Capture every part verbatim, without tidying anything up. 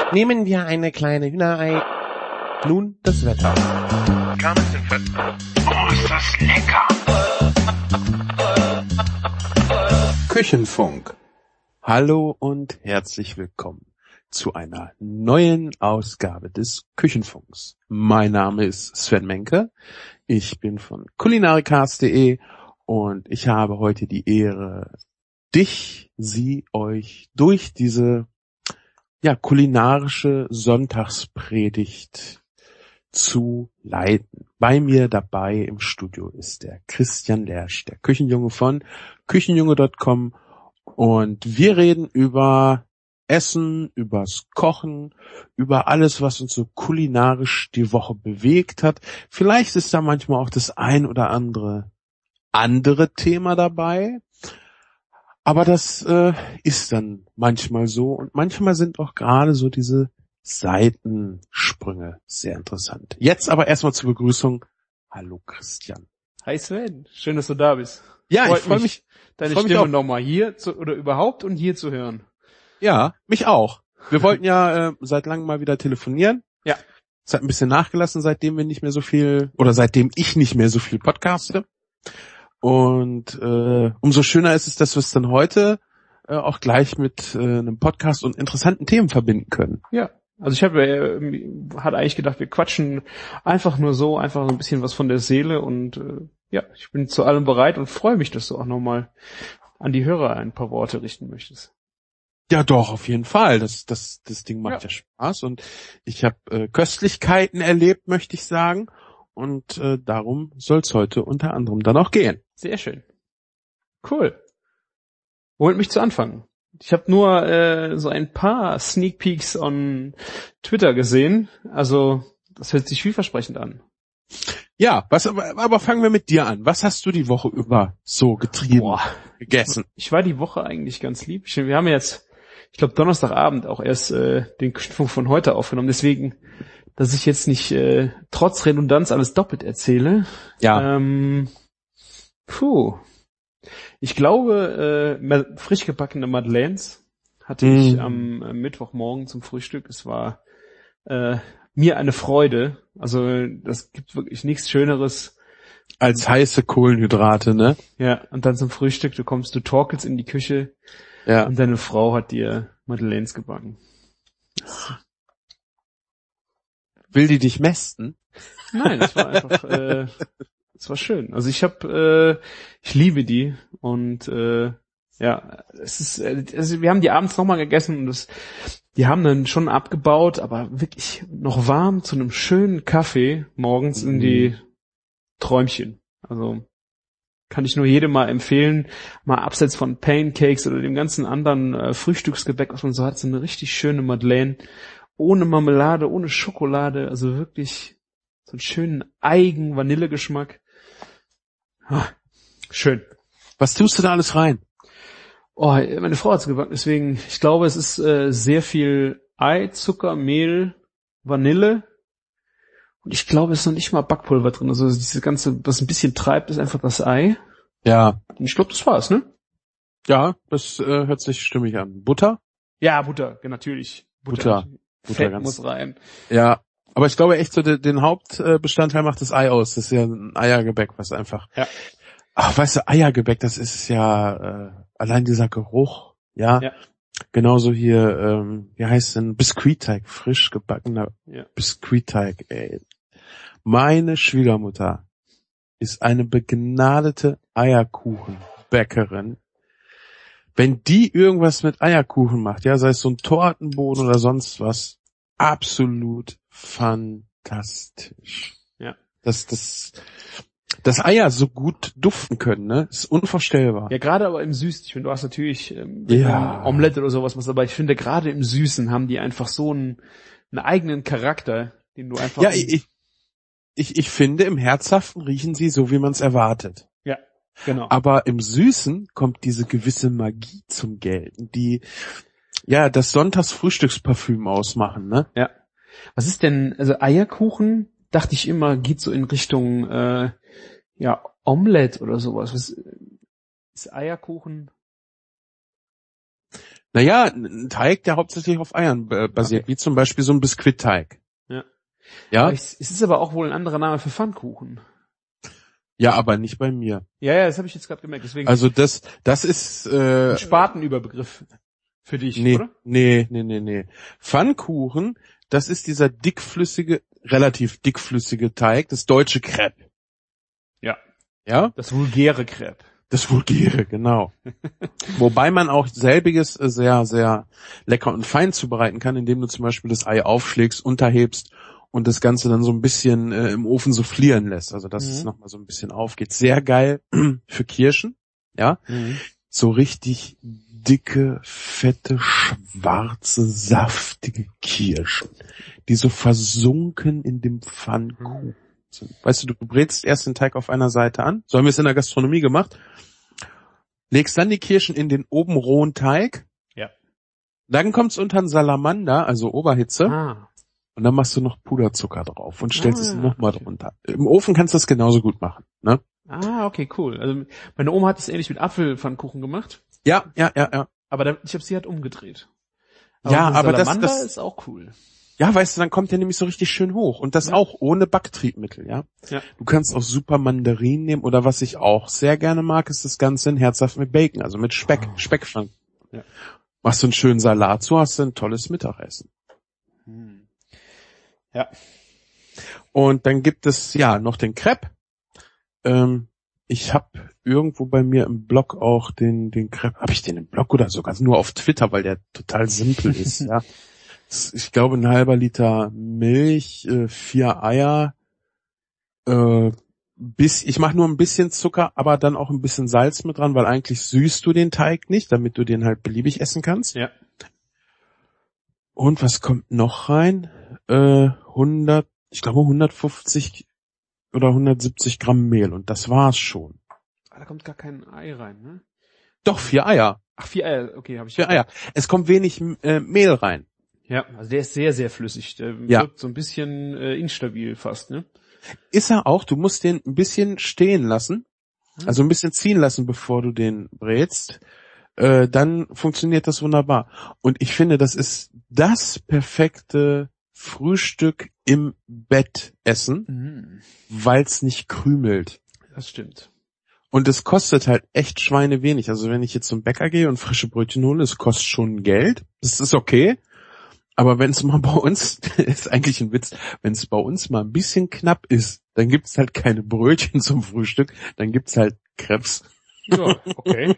Nehmen wir eine kleine Hühnerei. Nun das Wetter. Oh, ist das lecker! Küchenfunk. Hallo und herzlich willkommen zu einer neuen Ausgabe des Küchenfunks. Mein Name ist Sven Menke. Ich bin von kulinarikars punkt de und ich habe heute die Ehre, dich, sie, euch durch diese ja kulinarische Sonntagspredigt zu leiten. Bei mir dabei im Studio ist der Christian Lersch, der Küchenjunge von küchenjunge punkt com, und wir reden über Essen, übers Kochen, über alles, was uns so kulinarisch die Woche bewegt hat. Vielleicht ist da manchmal auch das ein oder andere andere Thema dabei, aber das äh, ist dann manchmal so, und manchmal sind auch gerade so diese Seitensprünge sehr interessant. Jetzt aber erstmal zur Begrüßung. Hallo Christian. Hi Sven, schön, dass du da bist. Ja, Freut ich freue mich, deine freu mich Stimme auch. nochmal hier zu, oder überhaupt und hier zu hören. Ja, mich auch. Wir wollten ja äh, seit langem mal wieder telefonieren. Ja. Es hat ein bisschen nachgelassen, seitdem wir nicht mehr so viel, oder seitdem ich nicht mehr so viel podcaste. Und äh, umso schöner ist es, dass wir es dann heute äh, auch gleich mit äh, einem Podcast und interessanten Themen verbinden können. Ja, also ich habe äh, hatte eigentlich gedacht, wir quatschen einfach nur so, einfach so ein bisschen was von der Seele, und äh, ja, ich bin zu allem bereit und freue mich, dass du auch nochmal an die Hörer ein paar Worte richten möchtest. Ja, doch, auf jeden Fall. Das, das, das Ding macht ja, ja Spaß, und ich habe äh, Köstlichkeiten erlebt, möchte ich sagen. Und äh, darum soll es heute unter anderem dann auch gehen. Sehr schön. Cool. Womit mich zu anfangen? Ich habe nur äh, so ein paar Sneak Peeks on Twitter gesehen. Also das hört sich vielversprechend an. Ja, was aber, aber fangen wir mit dir an. Was hast du die Woche über so getrieben, Boah, gegessen? Ich war die Woche eigentlich ganz lieb. Wir haben jetzt, ich glaube, Donnerstagabend auch erst äh, den Küchenfunk von heute aufgenommen. Deswegen, dass ich jetzt nicht äh, trotz Redundanz alles doppelt erzähle. Ja. Ähm, puh. Ich glaube, äh, frisch gebackene Madeleines hatte mm. ich am äh, Mittwochmorgen zum Frühstück. Es war äh, mir eine Freude. Also das gibt wirklich nichts Schöneres. Als heiße Kohlenhydrate, ne? Ja, und dann zum Frühstück, du kommst, du torkelst in die Küche, ja, und deine Frau hat dir Madeleines gebacken. Will die dich mästen? Nein, es war einfach, äh, es war schön. Also ich habe, äh, ich liebe die, und äh, ja, es ist, also wir haben die abends nochmal gegessen, und das, die haben dann schon abgebaut, aber wirklich noch warm zu einem schönen Kaffee morgens in die Träumchen. Also kann ich nur jedem mal empfehlen, mal abseits von Pancakes oder dem ganzen anderen äh, Frühstücksgebäck, was man so hat, so eine richtig schöne Madeleine, ohne Marmelade, ohne Schokolade, also wirklich so einen schönen Eigen-Vanillegeschmack. Ah, schön. Was tust du da alles rein? Oh, meine Frau hat's gebacken, deswegen, ich glaube, es ist äh, sehr viel Ei, Zucker, Mehl, Vanille. Und ich glaube, es ist noch nicht mal Backpulver drin. Also dieses ganze, was ein bisschen treibt, ist einfach das Ei. Ja. Und ich glaube, das war's, ne? Ja, das äh, hört sich stimmig an. Butter? Ja, Butter, natürlich. Butter. Butter, Butter Fett ganz, muss rein. Ja, aber ich glaube echt so, den, den Hauptbestandteil macht das Ei aus. Das ist ja ein Eiergebäck, was einfach... Ja. Ach, weißt du, Eiergebäck, das ist ja äh, allein dieser Geruch, ja. Ja. Genauso hier, ähm, wie heißt denn, Biskuitteig, frisch gebackener Ja. Biskuitteig, ey. Meine Schwiegermutter ist eine begnadete Eierkuchenbäckerin. Wenn die irgendwas mit Eierkuchen macht, ja, sei es so ein Tortenboden oder sonst was, absolut fantastisch. Ja. Das, das, dass Eier so gut duften können, ne, ist unvorstellbar. Ja, gerade aber im Süßen. Ich finde, du hast natürlich ähm, Ja. ein Omelette oder sowas, was, aber ich finde, gerade im Süßen haben die einfach so einen, einen eigenen Charakter, den du einfach... Ja, ich, ich, ich finde, im Herzhaften riechen sie so, wie man es erwartet. Ja, genau. Aber im Süßen kommt diese gewisse Magie zum Gelten, die ja das Sonntagsfrühstücksparfüm ausmachen, ne? Ja. Was ist denn, also Eierkuchen, dachte ich immer, geht so in Richtung äh, ja Omelette oder sowas. Was ist Eierkuchen? Naja, ein Teig, der hauptsächlich auf Eiern äh, basiert, Okay. wie zum Beispiel so ein Biskuitteig. Ja. Ja? Aber Es es ist aber auch wohl ein anderer Name für Pfannkuchen. Ja, aber nicht bei mir. Ja, ja, das habe ich jetzt gerade gemerkt. Deswegen Also das, das ist, äh, ein Spatenüberbegriff für dich, nee, oder? nee, nee, nee, nee. Pfannkuchen, das ist dieser dickflüssige, relativ dickflüssige Teig, das deutsche Crepe. Ja. Ja? Das vulgäre Crepe. Das Vulgäre, genau. Wobei man auch selbiges äh, sehr, sehr lecker und fein zubereiten kann, indem du zum Beispiel das Ei aufschlägst, unterhebst und das Ganze dann so ein bisschen äh, im Ofen soufflieren lässt. Also dass Mhm. es nochmal so ein bisschen aufgeht. Sehr geil für Kirschen, ja. Mhm. So richtig dicke, fette, schwarze, saftige Kirschen, die so versunken in dem Pfannkuchen sind. Weißt du, du brätst erst den Teig auf einer Seite an. So haben wir es in der Gastronomie gemacht. Legst dann die Kirschen in den oben rohen Teig. Ja. Dann kommt's unter den Salamander, also Oberhitze. Ah. Und dann machst du noch Puderzucker drauf und stellst Ah, es nochmal okay. drunter. Im Ofen kannst du das genauso gut machen, ne? Ah, okay, cool. Also meine Oma hat es ähnlich mit Apfelpfannkuchen gemacht, Ja, ja, ja, ja. aber da, ich habe sie halt umgedreht. Aber Ja, so ein aber das, Salamander das, ist auch cool. ja, weißt du, dann kommt der nämlich so richtig schön hoch. Und das Ja. auch ohne Backtriebmittel, ja. Ja. Du kannst auch super Mandarinen nehmen oder was ich auch sehr gerne mag, ist das Ganze in herzhaft mit Bacon, also mit Speck, Oh. Speckpfannkuchen. Ja. Machst du einen schönen Salat, so hast du ein tolles Mittagessen. Hm. Ja. Und dann gibt es ja noch den Crepe. Ähm, ich habe irgendwo bei mir im Blog auch den den Crepe. Habe ich den im Blog oder sogar nur auf Twitter, weil der total simpel ist. Ja, Das- ich glaube ein halber Liter Milch, äh, vier Eier. Äh, bis ich mache nur ein bisschen Zucker, aber dann auch ein bisschen Salz mit dran, weil eigentlich süßt du den Teig nicht, damit du den halt beliebig essen kannst. Ja. Und was kommt noch rein? Äh, hundert, ich glaube hundertfünfzig oder hundertsiebzig Gramm Mehl und das war's schon. Ah, da kommt gar kein Ei rein, ne? Doch, vier Eier. Ach, vier Eier, okay, habe ich. Vier Eier. Es kommt wenig äh, Mehl rein. Ja, also der ist sehr, sehr flüssig. Der Ja. wirkt so ein bisschen äh, instabil fast, ne? Ist er auch, du musst den ein bisschen stehen lassen, also ein bisschen ziehen lassen, bevor du den brätst. Äh, dann funktioniert das wunderbar. Und ich finde, das ist das perfekte Frühstück im Bett essen, Mhm. weil es nicht krümelt. Das stimmt. Und es kostet halt echt Schweine wenig. Also wenn ich jetzt zum Bäcker gehe und frische Brötchen hole, es kostet schon Geld. Das ist okay. Aber wenn es mal bei uns, ist eigentlich ein Witz, wenn es bei uns mal ein bisschen knapp ist, dann gibt's halt keine Brötchen zum Frühstück, dann gibt's halt Crepes. Ja, okay.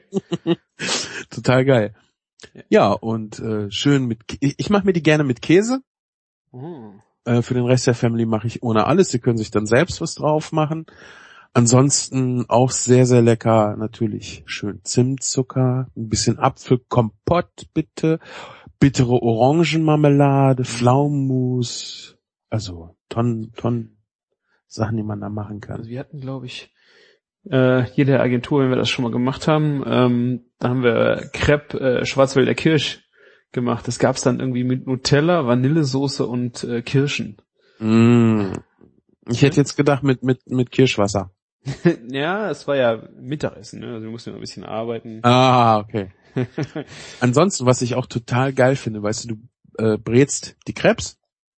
Total geil. Ja, und äh, schön mit, Kä- ich, ich mache mir die gerne mit Käse. Oh. Äh, für den Rest der Family mache ich ohne alles. Sie können sich dann selbst was drauf machen. Ansonsten auch sehr, sehr lecker. Natürlich schön Zimtzucker, ein bisschen Apfelkompott bitte, bittere Orangenmarmelade, Pflaumenmus. Also Tonnen, Tonnen Sachen, die man da machen kann. Also wir hatten, glaube ich, äh, hier der Agentur, wenn wir das schon mal gemacht haben, ähm, da haben wir Crepe äh, Schwarzwälder Kirsch gemacht. Das gab's dann irgendwie mit Nutella, Vanillesoße und äh, Kirschen. Mm. Ich hätte jetzt gedacht mit, mit, mit Kirschwasser. Ja, es war ja Mittagessen, ne? Also wir mussten ja ein bisschen arbeiten. Ah, okay. Ansonsten, was ich auch total geil finde, weißt du, du äh, brätst die Crepes,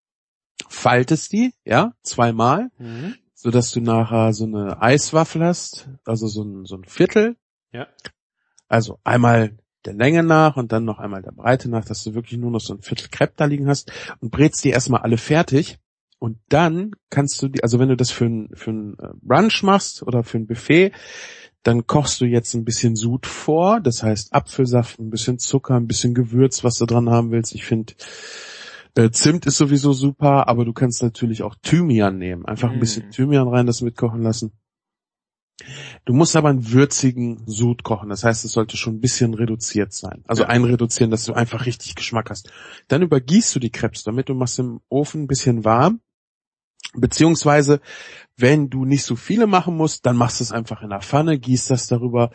faltest die, ja, zweimal, Mhm. so dass du nachher so eine Eiswaffel hast, also so ein, so ein Viertel. Ja. Also einmal der Länge nach und dann noch einmal der Breite nach, dass du wirklich nur noch so ein Viertel Crepe da liegen hast und brätst die erstmal alle fertig. Und dann kannst du die, also wenn du das für ein, für ein Brunch machst oder für ein Buffet, dann kochst du jetzt ein bisschen Sud vor, das heißt Apfelsaft, ein bisschen Zucker, ein bisschen Gewürz, was du dran haben willst. Ich finde, äh, Zimt ist sowieso super, aber du kannst natürlich auch Thymian nehmen. Einfach ein Mm. bisschen Thymian rein, das mitkochen lassen. Du musst aber einen würzigen Sud kochen, das heißt, es sollte schon ein bisschen reduziert sein. Also Ja. einreduzieren, dass du einfach richtig Geschmack hast. Dann übergießt du die Crepes damit, du machst im Ofen ein bisschen warm. Beziehungsweise, wenn du nicht so viele machen musst, dann machst du es einfach in der Pfanne, gießt das darüber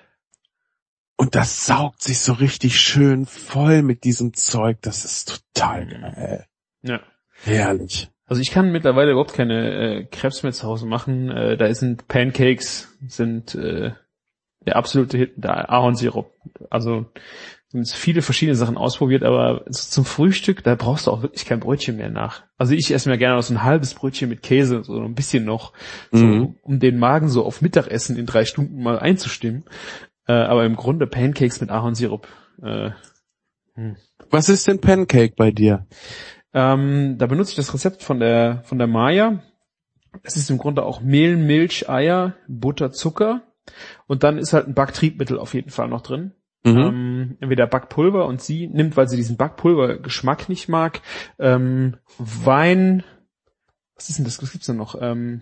und das saugt sich so richtig schön voll mit diesem Zeug. Das ist total geil. Ja. Herrlich. Also ich kann mittlerweile überhaupt keine äh, Crepes mehr zu Hause machen. Äh, da sind Pancakes, sind äh, der absolute Hit, der Ahornsirup. Also viele verschiedene Sachen ausprobiert, aber zum Frühstück, da brauchst du auch wirklich kein Brötchen mehr nach. Also ich esse mir gerne so ein halbes Brötchen mit Käse, so ein bisschen noch, so, Mhm. um den Magen so auf Mittagessen in drei Stunden mal einzustimmen. Äh, aber im Grunde Pancakes mit Ahornsirup. Äh, hm. Was ist denn Pancake bei dir? ähm, da benutze ich das Rezept von der von der Maya. Es ist im Grunde auch Mehl, Milch, Eier, Butter, Zucker und dann ist halt ein Backtriebmittel auf jeden Fall noch drin. Mhm. Ähm, entweder Backpulver und sie nimmt, weil sie diesen Backpulvergeschmack nicht mag, ähm, Wein, was ist denn das, was gibt's denn noch? Ähm,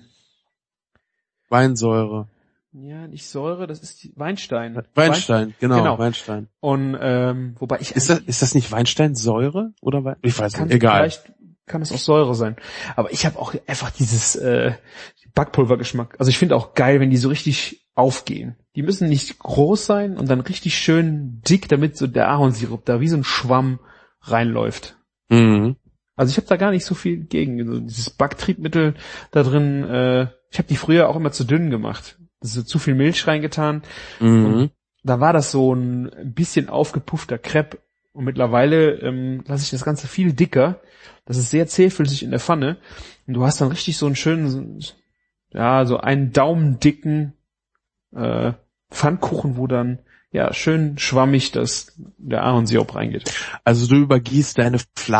Weinsäure. ja, nicht Säure, das ist die Weinstein. Weinstein, Wein, genau, genau. Weinstein. Und ähm, wobei ich Ist das, ist das nicht Weinsteinsäure oder Wein? Ich weiß kann, nicht, egal. Vielleicht kann es auch Säure sein. Aber ich habe auch einfach dieses äh, Backpulvergeschmack. Also ich finde auch geil, wenn die so richtig aufgehen. Die müssen nicht groß sein und dann richtig schön dick, damit so der Ahornsirup da wie so ein Schwamm reinläuft. Mhm. Also ich habe da gar nicht so viel gegen. Also dieses Backtriebmittel da drin, äh, ich habe die früher auch immer zu dünn gemacht. Das ist zu viel Milch reingetan. Mhm. Und da war das so ein bisschen aufgepuffter Crepe. Und mittlerweile ähm, lasse ich das Ganze viel dicker. Das ist sehr zähflüssig in der Pfanne. Und du hast dann richtig so einen schönen, ja, so einen daumendicken äh, Pfannkuchen, wo dann ja schön schwammig das der Ahornsirup reingeht. Also du übergießt deine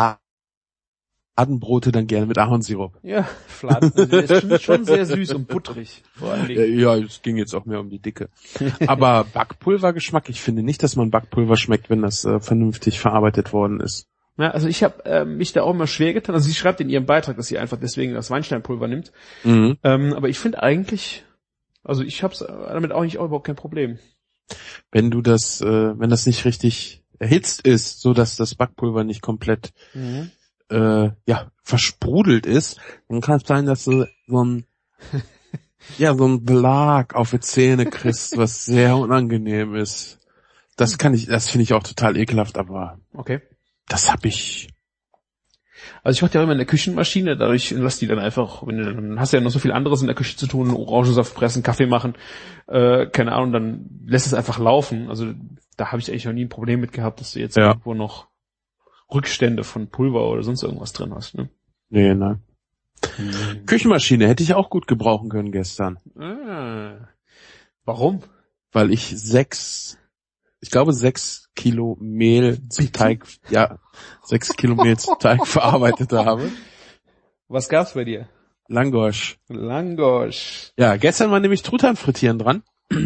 Fladenbrote dann gerne mit Ahornsirup. Ja, Fladen. Also der ist schon, schon sehr süß und butterig. Vor allen Dingen. Ja, es ging jetzt auch mehr um die Dicke. Aber Backpulvergeschmack, ich finde nicht, dass man Backpulver schmeckt, wenn das äh, vernünftig verarbeitet worden ist. Ja, also ich habe äh, mich da auch immer schwer getan. Also sie schreibt in ihrem Beitrag, dass sie einfach deswegen das Weinsteinpulver nimmt. Mhm. Ähm, aber ich finde eigentlich, also ich habe damit auch nicht auch überhaupt kein Problem. Wenn du das, äh, wenn das nicht richtig erhitzt ist, so dass das Backpulver nicht komplett Mhm. äh, ja versprudelt ist, dann kann es sein, dass du so ein ja so ein Belag auf die Zähne kriegst, was sehr unangenehm ist. Das kann ich, das finde ich auch total ekelhaft, aber Okay. das hab ich. Also ich mache ja immer in der Küchenmaschine, dadurch lass die dann einfach, wenn du dann hast du ja noch so viel anderes in der Küche zu tun, Orangensaft pressen, Kaffee machen, äh, keine Ahnung, dann lässt es einfach laufen. Also da habe ich eigentlich noch nie ein Problem mit gehabt, dass du jetzt Ja. irgendwo noch Rückstände von Pulver oder sonst irgendwas drin hast. Ne? Nee, nein. Mhm. Küchenmaschine hätte ich auch gut gebrauchen können gestern, Ah. Warum? weil ich sechs, ich glaube sechs Kilo Mehl zum Bitte? Teig, ja, sechs Kilo Mehl zum Teig verarbeitet habe. Was gab's bei dir? Langosch. Langosch. Ja, gestern war nämlich Truthahn frittieren dran.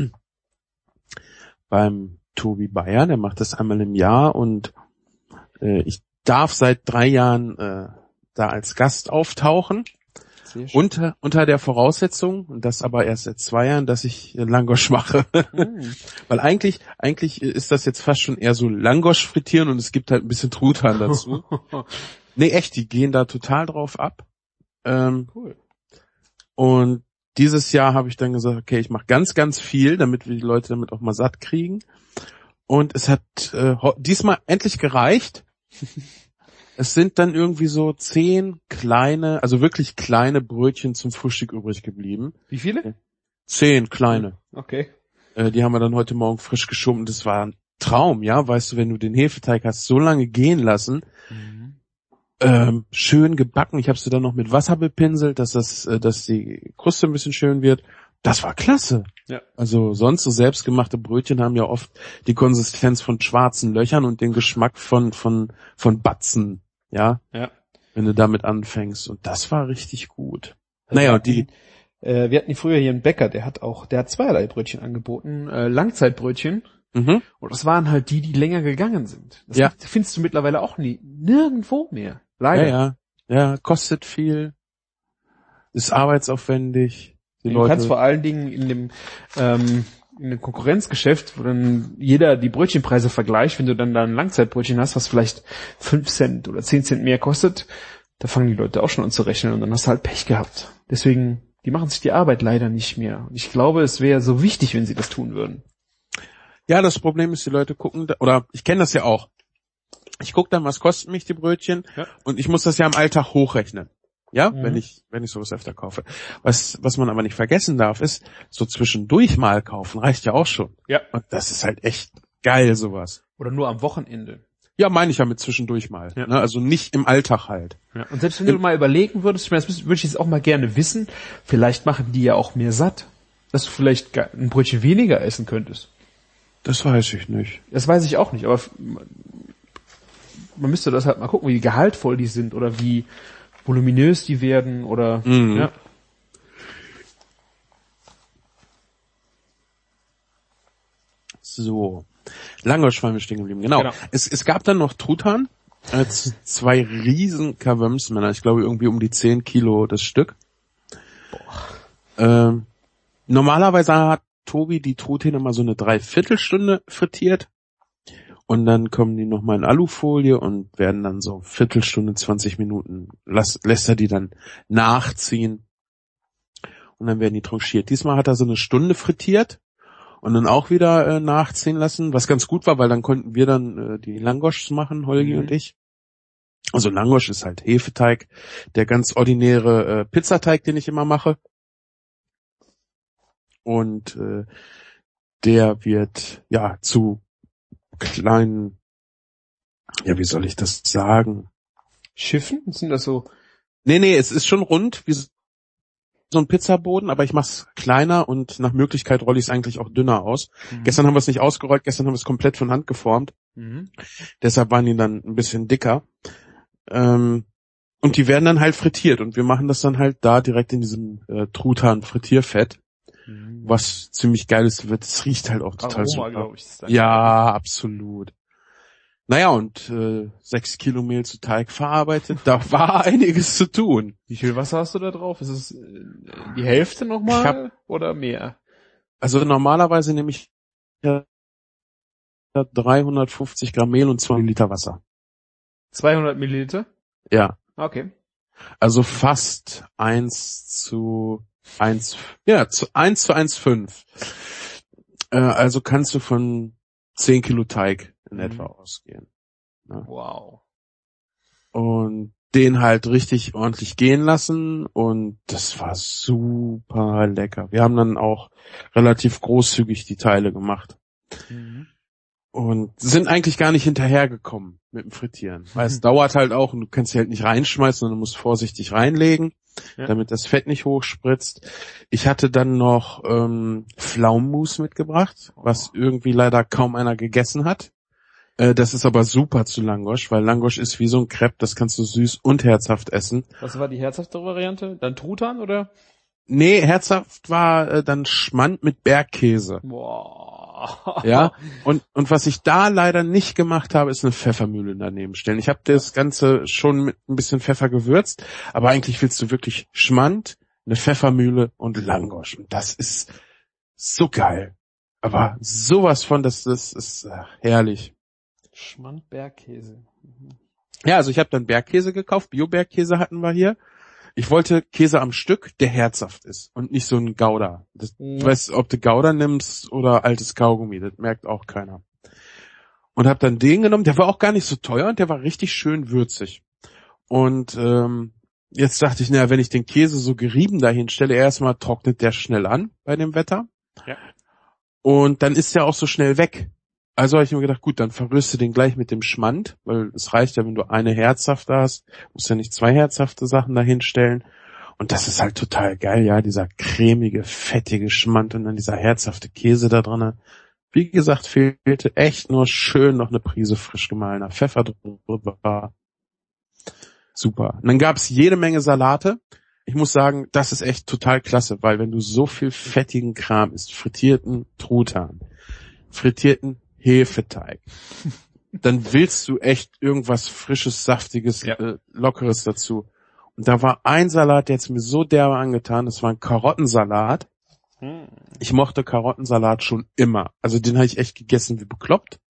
Beim Tobi Bayer, der macht das einmal im Jahr und äh, ich darf seit drei Jahren äh, da als Gast auftauchen. Sehr schön. Unter, unter der Voraussetzung, und das aber erst seit zwei Jahren, dass ich Langosch mache. Mhm. Weil eigentlich, eigentlich ist das jetzt fast schon eher so Langosch frittieren und es gibt halt ein bisschen Truthahn dazu. Nee, echt, die gehen da total drauf ab. Ähm, Cool. und dieses Jahr habe ich dann gesagt, okay, ich mache ganz, ganz viel, damit wir die Leute damit auch mal satt kriegen. Und es hat äh, diesmal endlich gereicht. Es sind dann irgendwie so zehn kleine, also wirklich kleine Brötchen zum Frühstück übrig geblieben. Wie viele? Zehn kleine. Okay. Äh, die haben wir dann heute Morgen frisch geschoben. Das war ein Traum, ja. Weißt du, wenn du den Hefeteig hast so lange gehen lassen, Mhm. ähm, schön gebacken. Ich habe sie dann noch mit Wasser bepinselt, dass das, äh, dass die Kruste ein bisschen schön wird. Das war klasse. Ja. Also sonst so selbstgemachte Brötchen haben ja oft die Konsistenz von schwarzen Löchern und den Geschmack von von von Batzen. Ja, Ja. wenn du damit anfängst. Und das war richtig gut. Also Naja, wir und die, hatten, äh, wir hatten früher hier einen Bäcker, der hat auch, der hat zweierlei Brötchen angeboten, äh, Langzeitbrötchen. mhm. Und das waren halt die, die länger gegangen sind. Das Ja. gibt- findest du mittlerweile auch nie, nirgendwo mehr. Leider. ja, ja, ja, kostet viel, ist arbeitsaufwendig. Die du Leute, kannst vor allen Dingen in dem, ähm, in einem Konkurrenzgeschäft, wo dann jeder die Brötchenpreise vergleicht, wenn du dann da ein Langzeitbrötchen hast, was vielleicht fünf Cent oder zehn Cent mehr kostet, da fangen die Leute auch schon an zu rechnen und dann hast du halt Pech gehabt. Deswegen, die machen sich die Arbeit leider nicht mehr. Und ich glaube, es wäre so wichtig, wenn sie das tun würden. ja, das Problem ist, die Leute gucken, da, oder ich kenne das ja auch. Ich gucke dann, was kosten mich die Brötchen, Ja. und ich muss das ja im Alltag hochrechnen. Ja, Mhm. wenn ich, wenn ich sowas öfter kaufe. Was, was man aber nicht vergessen darf, ist, so zwischendurch mal kaufen reicht ja auch schon. Ja. Und das ist halt echt geil, sowas. Oder nur am Wochenende. Ja, meine ich ja mit zwischendurch mal. Ja. Ne? Also nicht im Alltag halt. Ja. Und selbst wenn du mal überlegen würdest, ich meine, das würde ich jetzt auch mal gerne wissen, vielleicht machen die ja auch mehr satt, dass du vielleicht gar- ein Brötchen weniger essen könntest. Das weiß ich nicht. Das weiß ich auch nicht, aber f- man müsste das halt mal gucken, wie gehaltvoll die sind oder wie voluminös die werden oder Mhm. ja. So. Langosch waren wir stehen geblieben, genau. Genau. Es, es gab dann noch Truthahn, äh, z- zwei riesen Kavemsmänner, ich glaube irgendwie um die zehn Kilo das Stück. Ähm, normalerweise hat Tobi die Truthähne mal so eine Dreiviertelstunde frittiert und dann kommen die nochmal in Alufolie und werden dann so Viertelstunde, zwanzig Minuten, lass, lässt er die dann nachziehen und dann werden die tranchiert. Diesmal hat er so eine Stunde frittiert und dann auch wieder äh, nachziehen lassen, was ganz gut war, weil dann konnten wir dann äh, die Langoschs machen, Holgi Mhm. und ich. Also Langosch ist halt Hefeteig, der ganz ordinäre äh, Pizzateig, den ich immer mache. Und äh, der wird ja zu kleinen, ja wie soll ich das sagen? Schiffen? Sind das so? Nee, nee, es ist schon rund, wie so ein Pizzaboden, aber ich mache es kleiner und nach Möglichkeit rolle ich es eigentlich auch dünner aus. Mhm. Gestern haben wir es nicht ausgerollt, gestern haben wir es komplett von Hand geformt. Mhm. Deshalb waren die dann ein bisschen dicker. Ähm, und die werden dann halt frittiert und wir machen das dann halt da direkt in diesem äh, Truthahn-Frittierfett, Mhm. was ziemlich geiles wird. Es riecht halt auch total Aroma, super. glaube ich. Ist dann Ja, absolut. Naja, und äh, sechs Kilo Mehl zu Teig verarbeitet, da war einiges zu tun. Wie viel Wasser hast du da drauf? Ist es äh, die Hälfte nochmal Ich hab- oder mehr? Also normalerweise nehme ich ja dreihundertfünfzig Gramm Mehl und zwei Liter Wasser. zweihundert Milliliter? Ja, Okay. also fast eins zu eins, ja, zu eins zu eins Komma fünf. Äh, also kannst du von zehn Kilo Teig in Mhm. etwa ausgehen. Wow. Und den halt richtig ordentlich gehen lassen und das war super lecker. Wir haben dann auch relativ großzügig die Teile gemacht Mhm. und sind eigentlich gar nicht hinterhergekommen mit dem Frittieren, weil es dauert halt auch und du kannst sie halt nicht reinschmeißen, sondern du musst vorsichtig reinlegen, Ja. damit das Fett nicht hochspritzt. Ich hatte dann noch ähm, Pflaumenmus mitgebracht, was irgendwie leider kaum einer gegessen hat. Äh, das ist aber super zu Langosch, weil Langosch ist wie so ein Crepe, das kannst du süß und herzhaft essen. Was war die herzhafte Variante? Dann Truthahn oder? Nee, herzhaft war äh, dann Schmand mit Bergkäse. Boah. Ja, und und was ich da leider nicht gemacht habe, ist eine Pfeffermühle daneben stellen. Ich habe das Ganze schon mit ein bisschen Pfeffer gewürzt, aber eigentlich willst du wirklich Schmand, eine Pfeffermühle und Langosch. Und das ist so geil. Aber sowas von, das, das ist äh, herrlich. Schmand Bergkäse. Mhm. Ja, also ich habe dann Bergkäse gekauft, Bio-Bergkäse hatten wir hier. Ich wollte Käse am Stück, der herzhaft ist und nicht so ein Gouda. Das, Mhm. Du weißt, ob du Gouda nimmst oder altes Kaugummi, das merkt auch keiner. Und habe dann den genommen, der war auch gar nicht so teuer und der war richtig schön würzig. Und ähm, jetzt dachte ich, naja, wenn ich den Käse so gerieben dahin stelle, erstmal trocknet der schnell an bei dem Wetter. Ja. Und dann ist der auch so schnell weg. Also habe ich mir gedacht, gut, dann verrührst du den gleich mit dem Schmand, weil es reicht ja, wenn du eine herzhafte hast, musst ja nicht zwei herzhafte Sachen dahin stellen. Und das ist halt total geil, ja, dieser cremige, fettige Schmand und dann dieser herzhafte Käse da drin. Wie gesagt, fehlte echt nur schön noch eine Prise frisch gemahlener Pfeffer drüber. Super. Und dann gab's jede Menge Salate. Ich muss sagen, das ist echt total klasse, weil wenn du so viel fettigen Kram isst, frittierten Truthahn, frittierten Hefeteig, dann willst du echt irgendwas Frisches, Saftiges, Ja. äh, Lockeres dazu. Und da war ein Salat, der hat's mir so derbe angetan, das war ein Karottensalat. Hm. Ich mochte Karottensalat schon immer. Also den habe ich echt gegessen wie bekloppt.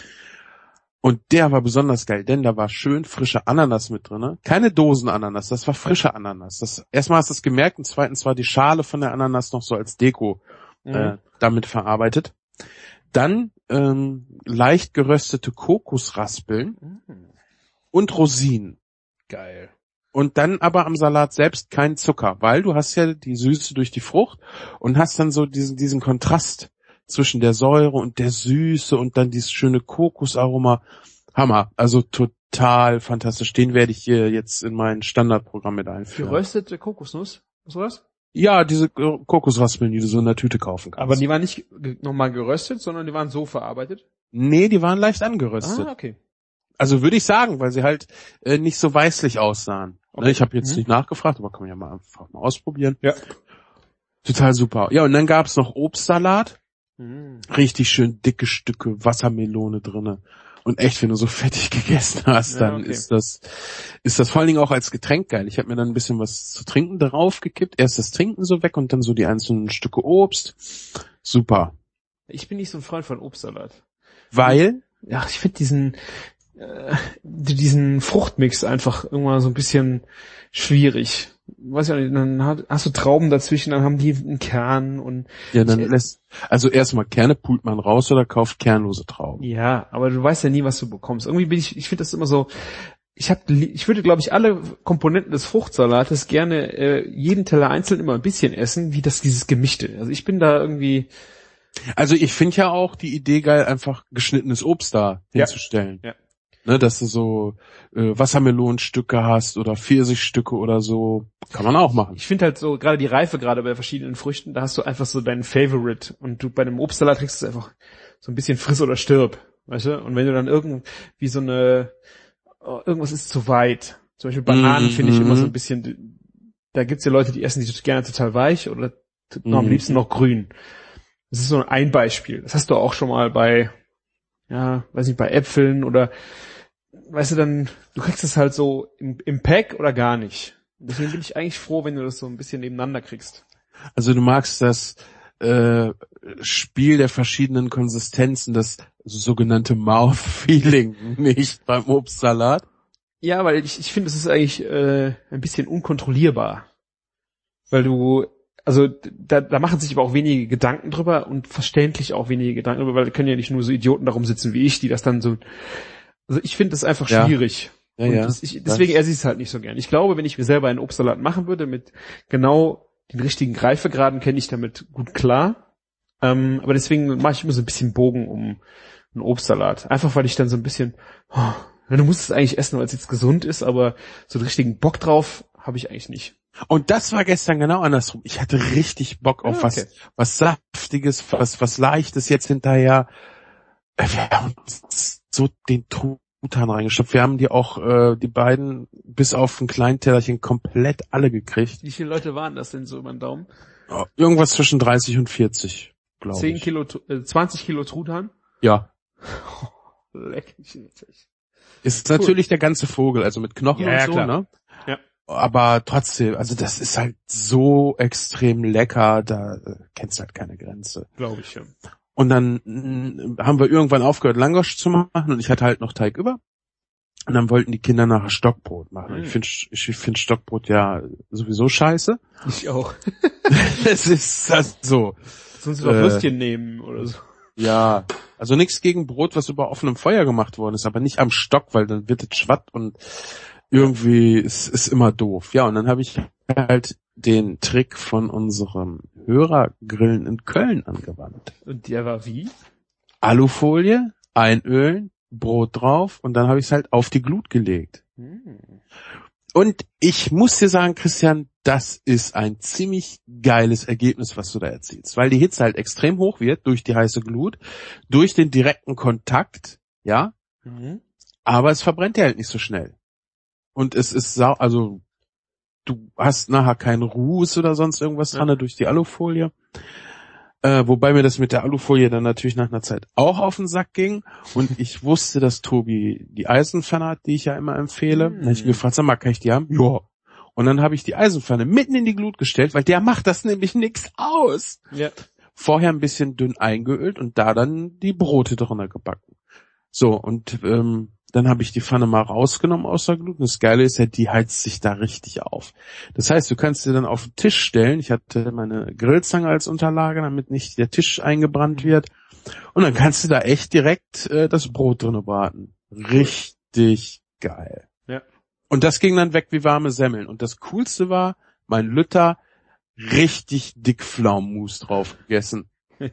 Und der war besonders geil, denn da war schön frische Ananas mit drinne. Keine Dosenananas, das war frische Ananas. Das, erstmal hast du es gemerkt und zweitens war die Schale von der Ananas noch so als Deko Mhm. äh, damit verarbeitet. Dann ähm, leicht geröstete Kokosraspeln Mhm. und Rosinen. Geil. Und dann aber am Salat selbst kein Zucker, weil du hast ja die Süße durch die Frucht und hast dann so diesen, diesen Kontrast zwischen der Säure und der Süße und dann dieses schöne Kokosaroma. Hammer. Also total fantastisch. Den werde ich hier jetzt in mein Standardprogramm mit einführen. Geröstete Kokosnuss? Sowas? Ja, diese äh, Kokosraspeln, die du so in der Tüte kaufen kannst. Aber die waren nicht ge- nochmal geröstet, sondern die waren so verarbeitet? Nee, die waren leicht angeröstet. Ah, okay. Also würde ich sagen, weil sie halt äh, nicht so weißlich aussahen. Okay. Ne, ich habe jetzt Mhm. nicht nachgefragt, aber kann man ja mal einfach mal ausprobieren. Ja. Total super. Ja, und dann gab's noch Obstsalat. Mhm. Richtig schön dicke Stücke Wassermelone drinne. Und echt, wenn du so fettig gegessen hast, Ja, dann okay. ist das, ist das vor allen Dingen auch als Getränk geil. Ich habe mir dann ein bisschen was zu trinken drauf gekippt. Erst das Trinken so weg und dann so die einzelnen Stücke Obst. Super. Ich bin nicht so ein Freund von Obstsalat. Weil, Ja, ich finde diesen äh, diesen Fruchtmix einfach irgendwann so ein bisschen schwierig. Weiß ja nicht, dann hat, hast du Trauben dazwischen, dann haben die einen Kern und ja, dann ich, lässt, also erstmal Kerne pult man raus oder kauft kernlose Trauben. ja, aber du weißt ja nie, was du bekommst. Irgendwie bin ich, ich finde das immer so. Ich hab, ich würde, glaube ich, alle Komponenten des Fruchtsalates gerne äh, jeden Teller einzeln immer ein bisschen essen, wie das dieses Gemischte. Also ich bin da irgendwie. Also ich finde ja auch die Idee geil, einfach geschnittenes Obst da Ja. hinzustellen. Ja. Ne, dass du so äh, Wassermelonenstücke hast oder Pfirsichstücke oder so. Kann man auch machen. Ich finde halt so, gerade die Reife, gerade bei verschiedenen Früchten, da hast du einfach so deinen Favorite und du bei einem Obstsalat kriegst du einfach so ein bisschen friss oder stirb, weißt du? Und wenn du dann irgendwie so eine, oh, irgendwas ist zu weit. Zum Beispiel Bananen Mhm. finde ich immer so ein bisschen, da gibt's ja Leute, die essen die gerne total weich oder noch am Mhm. liebsten noch grün. Das ist so ein Beispiel. Das hast du auch schon mal bei, ja, weiß nicht, bei Äpfeln oder, weißt du, dann, du kriegst es halt so im, im Pack oder gar nicht. Deswegen bin ich eigentlich froh, wenn du das so ein bisschen nebeneinander kriegst. Also du magst das äh, Spiel der verschiedenen Konsistenzen, das sogenannte Mouth-Feeling nicht beim Obstsalat. Ja, weil ich, ich finde, es ist eigentlich äh, ein bisschen unkontrollierbar. Weil du, also da, da machen sich aber auch wenige Gedanken drüber und verständlich auch wenige Gedanken drüber, weil da können ja nicht nur so Idioten darum sitzen wie ich, die das dann so. Also ich finde das einfach Ja. schwierig. Ja, und ja. das, ich, deswegen esse ich es halt nicht so gern. Ich glaube, wenn ich mir selber einen Obstsalat machen würde, mit genau den richtigen Reifegraden, käme ich damit gut klar. Ähm, aber deswegen mache ich immer so ein bisschen Bogen um einen Obstsalat. Einfach weil ich dann so ein bisschen, oh, ja, du musst es eigentlich essen, weil es jetzt gesund ist, aber so den richtigen Bock drauf habe ich eigentlich nicht. Und das war gestern genau andersrum. Ich hatte richtig Bock auf Ah, okay. was, was Saftiges, was, was Leichtes jetzt hinterher. Äh, Wir haben uns so den Truthahn reingestopft. Wir haben die auch, äh, die beiden, bis auf ein kleines Tellerchen komplett alle gekriegt. Wie viele Leute waren das denn so über den Daumen? Oh, irgendwas zwischen dreißig und vierzig, glaube Zehn ich. Kilo, äh, zwanzig Kilo Truthahn? Ja. Leck mich nicht. Ist natürlich der ganze Vogel, also mit Knochen Ja, und ja, so, klar. ne? Ja. Aber trotzdem, also das ist halt so extrem lecker, da äh, kennst halt keine Grenze. Glaube ich, ja. Und dann mh, haben wir irgendwann aufgehört, Langosch zu machen und ich hatte halt noch Teig über. Und dann wollten die Kinder nachher Stockbrot machen. Mhm. Ich finde ich find Stockbrot ja sowieso scheiße. Ich auch. Es ist das so. Sonst doch Äh, Würstchen nehmen oder so. Ja, also nichts gegen Brot, was über offenem Feuer gemacht worden ist, aber nicht am Stock, weil dann wird es schwatt und irgendwie ist ist immer doof. Ja, und dann habe ich halt den Trick von unserem Hörergrillen in Köln angewandt. Und der war wie? Alufolie, einölen, Brot drauf und dann habe ich es halt auf die Glut gelegt. Hm. Und ich muss dir sagen, Christian, das ist ein ziemlich geiles Ergebnis, was du da erzielst, weil die Hitze halt extrem hoch wird durch die heiße Glut, durch den direkten Kontakt, ja, Mhm. aber es verbrennt ja halt nicht so schnell. Und es ist sau, also du hast nachher keinen Ruß oder sonst irgendwas dran Ja. durch die Alufolie. Äh, wobei mir das mit der Alufolie dann natürlich nach einer Zeit auch auf den Sack ging. Und ich wusste, dass Tobi die Eisenpfanne hat, die ich ja immer empfehle. Mm. Dann hab ich ihn gefragt, sag mal, kann ich die haben? Ja. Und dann habe ich die Eisenpfanne mitten in die Glut gestellt, weil der macht das nämlich nix aus. Ja. Vorher ein bisschen dünn eingeölt und da dann die Brote drinnen gebacken. So, und ähm, dann habe ich die Pfanne mal rausgenommen aus der Glut. Und das Geile ist ja, die heizt sich da richtig auf. Das heißt, du kannst dir dann auf den Tisch stellen. Ich hatte meine Grillzange als Unterlage, damit nicht der Tisch eingebrannt wird. Und dann kannst du da echt direkt äh, das Brot drinne braten. Richtig geil. Ja. Und das ging dann weg wie warme Semmeln. Und das Coolste war, mein Lütter richtig dick Pflaumenmus drauf gegessen.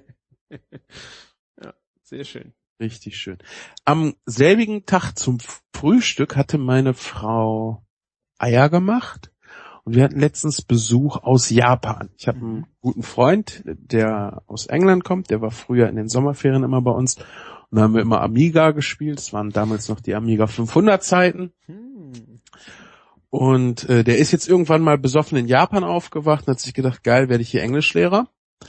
Ja, sehr schön. Richtig schön. Am selbigen Tag zum Frühstück hatte meine Frau Eier gemacht. Und wir hatten letztens Besuch aus Japan. Ich habe einen guten Freund, der aus England kommt. Der war früher in den Sommerferien immer bei uns. Und da haben wir immer Amiga gespielt. Das waren damals noch die Amiga fünfhundert Zeiten. Hm. Und äh, der ist jetzt irgendwann mal besoffen in Japan aufgewacht und hat sich gedacht, geil, werde ich hier Englischlehrer.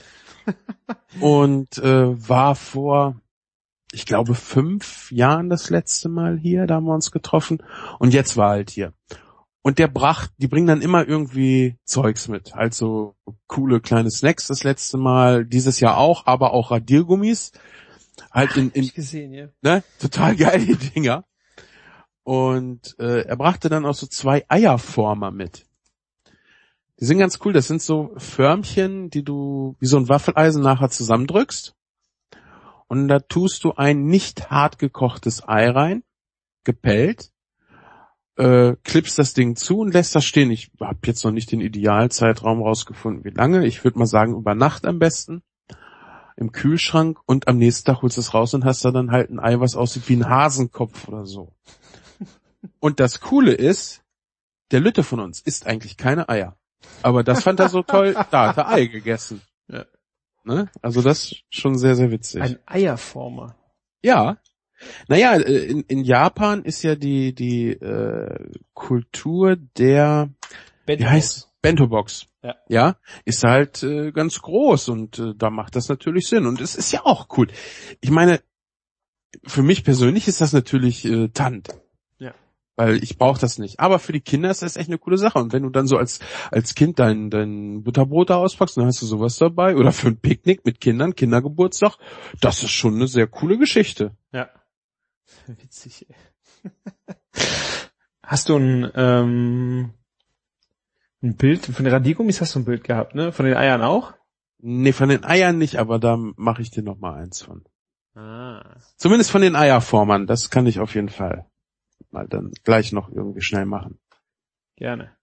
Und äh, war vor, ich glaube, fünf Jahren das letzte Mal hier. Da haben wir uns getroffen. Und jetzt war er halt hier. Und der bracht, die bringen dann immer irgendwie Zeugs mit. Also coole kleine Snacks das letzte Mal, dieses Jahr auch, aber auch Radiergummis. Halt in, in Hab ich gesehen, ja. Ne, total geile Dinger. Und äh, er brachte dann auch so zwei Eierformer mit. Die sind ganz cool. Das sind so Förmchen, die du wie so ein Waffeleisen nachher zusammendrückst. Und da tust du ein nicht hart gekochtes Ei rein, gepellt, äh, klippst das Ding zu und lässt das stehen. Ich habe jetzt noch nicht den Idealzeitraum rausgefunden, wie lange. Ich würde mal sagen, über Nacht am besten. Im Kühlschrank, und am nächsten Tag holst du es raus und hast da dann halt ein Ei, was aussieht wie ein Hasenkopf oder so. Und das Coole ist, der Lütte von uns isst eigentlich keine Eier. Aber das fand er so toll, da hat er Ei gegessen. Ja. Ne? Also das ist schon sehr, sehr witzig. Ein Eierformer. Ja. Naja, in, in Japan ist ja die die äh, Kultur der, Bento wie heißt Bento-Box. Ja. Ja, ist halt äh, ganz groß, und äh, da macht das natürlich Sinn. Und es ist ja auch cool. Ich meine, für mich persönlich ist das natürlich äh, Tant. Ja. Weil ich brauche das nicht. Aber für die Kinder ist das echt eine coole Sache. Und wenn du dann so als als Kind dein dein Butterbrot da auspackst, dann hast du sowas dabei. Oder für ein Picknick mit Kindern, Kindergeburtstag. Das ist schon eine sehr coole Geschichte. Ja. Witzig, ey. Hast du ein, ähm, ein Bild, von den Radiergummis hast du ein Bild gehabt, ne? Von den Eiern auch? Nee, von den Eiern nicht, aber da mache ich dir noch mal eins von. Ah. Zumindest von den Eierformern, das kann ich auf jeden Fall mal dann gleich noch irgendwie schnell machen. Gerne.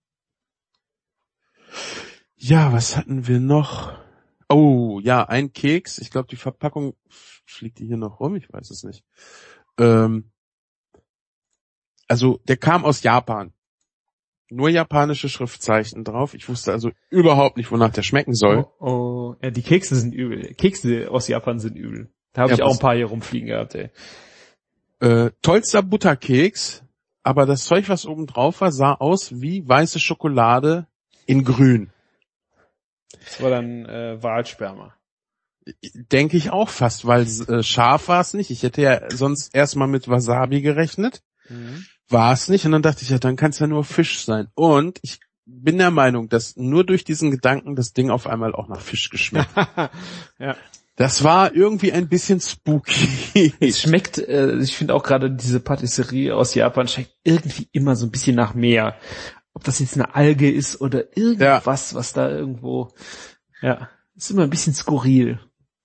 Ja, was hatten wir noch? Oh, ja, ein Keks. Ich glaube, die Verpackung fliegt die hier noch rum, ich weiß es nicht. Ähm, also, der kam aus Japan. Nur japanische Schriftzeichen drauf. Ich wusste also überhaupt nicht, wonach der schmecken soll. Oh, oh. Ja, die Kekse sind übel. Kekse aus Japan sind übel. Da habe ja, ich auch ein paar hier rumfliegen gehabt, ey. Äh, tollster Butterkeks, aber das Zeug, was oben drauf war, sah aus wie weiße Schokolade in grün. Das war dann äh, Walsperma. Denke ich auch fast, weil äh, scharf war es nicht. Ich hätte ja sonst erstmal mit Wasabi gerechnet. Mhm. War es nicht. Und dann dachte ich, ja, dann kann es ja nur Fisch sein. Und ich bin der Meinung, dass nur durch diesen Gedanken das Ding auf einmal auch nach Fisch geschmeckt. Ja. Das war irgendwie ein bisschen spooky. Es schmeckt, äh, ich finde auch gerade diese Patisserie aus Japan schmeckt irgendwie immer so ein bisschen nach Meer. Ob das jetzt eine Alge ist oder irgendwas, ja, was da irgendwo, ja, ist immer ein bisschen skurril.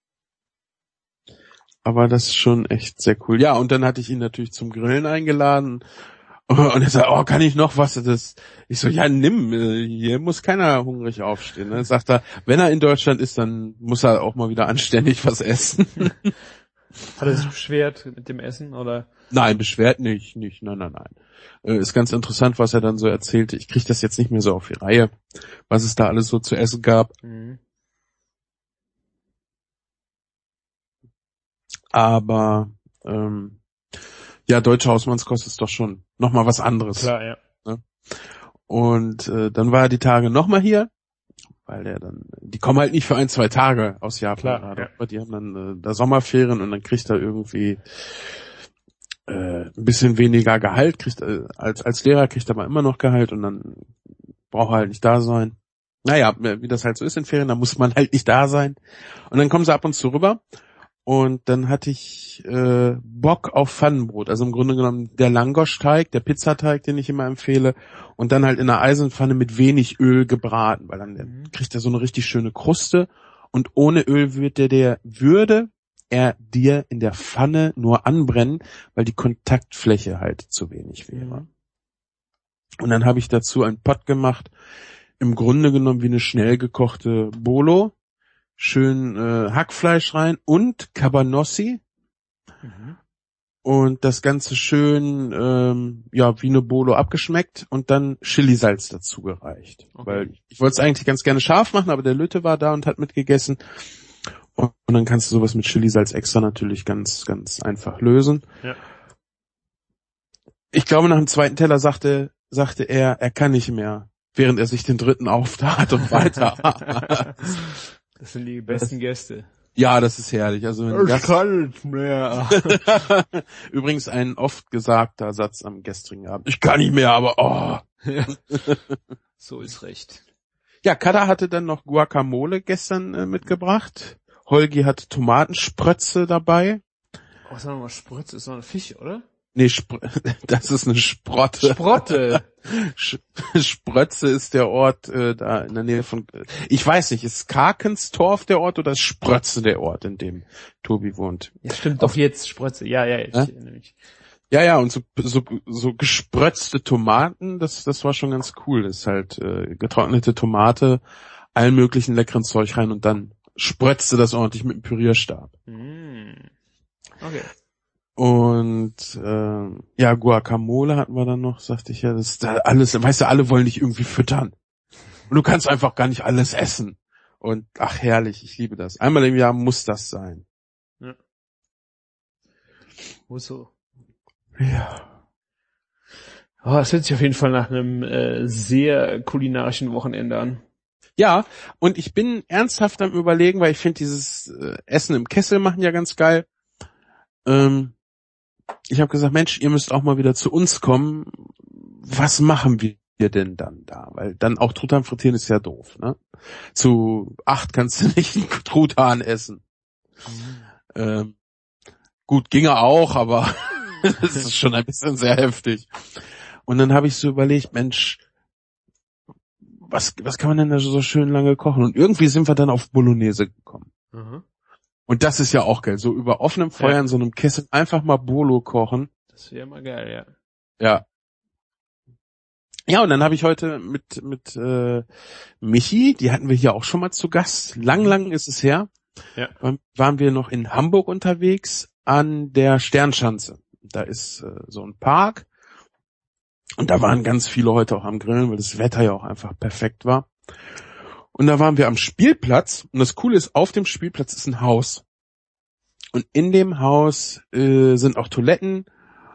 Aber das ist schon echt sehr cool. Ja, und dann hatte ich ihn natürlich zum Grillen eingeladen. Und er sagt, oh, kann ich noch was? Das, ich so, ja, nimm, hier muss keiner hungrig aufstehen. Dann sagt er, wenn er in Deutschland ist, dann muss er auch mal wieder anständig was essen. Hat er sich beschwert mit dem Essen, oder? Nein, beschwert nicht, nicht, nein, nein, nein. Äh, ist ganz interessant, was er dann so erzählte. Ich kriege das jetzt nicht mehr so auf die Reihe, was es da alles so zu essen gab. Mhm. Aber ähm, ja, deutsche Hausmannskost ist doch schon nochmal was anderes. Klar, ja. Ne? Und äh, dann war er die Tage nochmal hier, weil er dann, die kommen halt nicht für ein, zwei Tage aus Japan. Klar, gerade, ja. aber die haben dann äh, da Sommerferien, und dann kriegt er irgendwie äh, ein bisschen weniger Gehalt, kriegt äh, als als Lehrer kriegt er aber immer noch Gehalt, und dann braucht er halt nicht da sein. Naja, wie das halt so ist in Ferien, da muss man halt nicht da sein. Und dann kommen sie ab und zu rüber. Und dann hatte ich äh, Bock auf Pfannenbrot, also im Grunde genommen der Langosch-Teig, der Pizzateig, den ich immer empfehle, und dann halt in einer Eisenpfanne mit wenig Öl gebraten, weil dann mhm. kriegt er so eine richtig schöne Kruste, und ohne Öl würde der würde er dir in der Pfanne nur anbrennen, weil die Kontaktfläche halt zu wenig wäre. Mhm. Und dann habe ich dazu einen Pot gemacht, im Grunde genommen wie eine schnell gekochte Bolo. Schön äh, Hackfleisch rein und Cabanossi. Mhm. Und das Ganze schön, ähm, ja, wie eine Bolo abgeschmeckt und dann Chilisalz dazu gereicht. Okay. Weil ich wollte es eigentlich ganz gerne scharf machen, aber der Lütte war da und hat mitgegessen. Und, und dann kannst du sowas mit Chilisalz extra natürlich ganz, ganz einfach lösen. Ja. Ich glaube, nach dem zweiten Teller sagte, sagte er, er kann nicht mehr, während er sich den dritten auftat und weiter. Das sind die besten Gäste. Ja, das ist herrlich. Also wenn ich Gast kann nicht mehr. Übrigens ein oft gesagter Satz am gestrigen Abend. Ich kann nicht mehr, aber oh. Ja. So ist recht. Ja, Kada hatte dann noch Guacamole gestern äh, mitgebracht. Holgi hatte Tomatensprötze dabei. Oh, sag mal, Sprötze ist noch ein Fisch, oder? Nee, Spr- das ist eine Sprotte. Sprotte. Sprötze ist der Ort äh, da in der Nähe von, ich weiß nicht, ist Karkenstorf der Ort oder ist Sprötze der Ort, in dem Tobi wohnt? Ja, stimmt doch jetzt, Sprötze. Ja, ja, ich äh? erinnere mich. Ja, ja, und so, so, so gesprötzte Tomaten, das, das war schon ganz cool. Das ist halt äh, getrocknete Tomate, allen möglichen leckeren Zeug rein und dann sprötzte das ordentlich mit dem Pürierstab. Mm. Okay. Und äh, ja, Guacamole hatten wir dann noch, sagte ich ja, das ist da alles, weißt du, alle wollen dich irgendwie füttern. Und du kannst einfach gar nicht alles essen. Und ach herrlich, ich liebe das. Einmal im Jahr muss das sein. Ja. Muss so. Ja. Oh, das hört sich auf jeden Fall nach einem äh, sehr kulinarischen Wochenende an. Ja, und ich bin ernsthaft am Überlegen, weil ich finde dieses äh, Essen im Kessel machen ja ganz geil. Ähm, ich habe gesagt, Mensch, ihr müsst auch mal wieder zu uns kommen. Was machen wir denn dann da? Weil dann auch Truthahn frittieren ist ja doof, ne? Zu acht kannst du nicht einen Truthahn essen. Mhm. Ähm, gut, ginge auch, aber das ist schon ein bisschen sehr heftig. Und dann habe ich so überlegt, Mensch, was, was kann man denn da so schön lange kochen? Und irgendwie sind wir dann auf Bolognese gekommen. Mhm. Und das ist ja auch geil. So über offenem Feuer ja. in so einem Kessel einfach mal Bolo kochen. Das wäre mal geil, ja. Ja. Ja, und dann habe ich heute mit mit äh, Michi, die hatten wir hier auch schon mal zu Gast. Lang, lang ist es her. Ja. Waren wir noch in Hamburg unterwegs an der Sternschanze. Da ist äh, so ein Park. Und da waren ganz viele heute auch am Grillen, weil das Wetter ja auch einfach perfekt war. Und da waren wir am Spielplatz. Und das Coole ist, auf dem Spielplatz ist ein Haus. Und in dem Haus äh, sind auch Toiletten.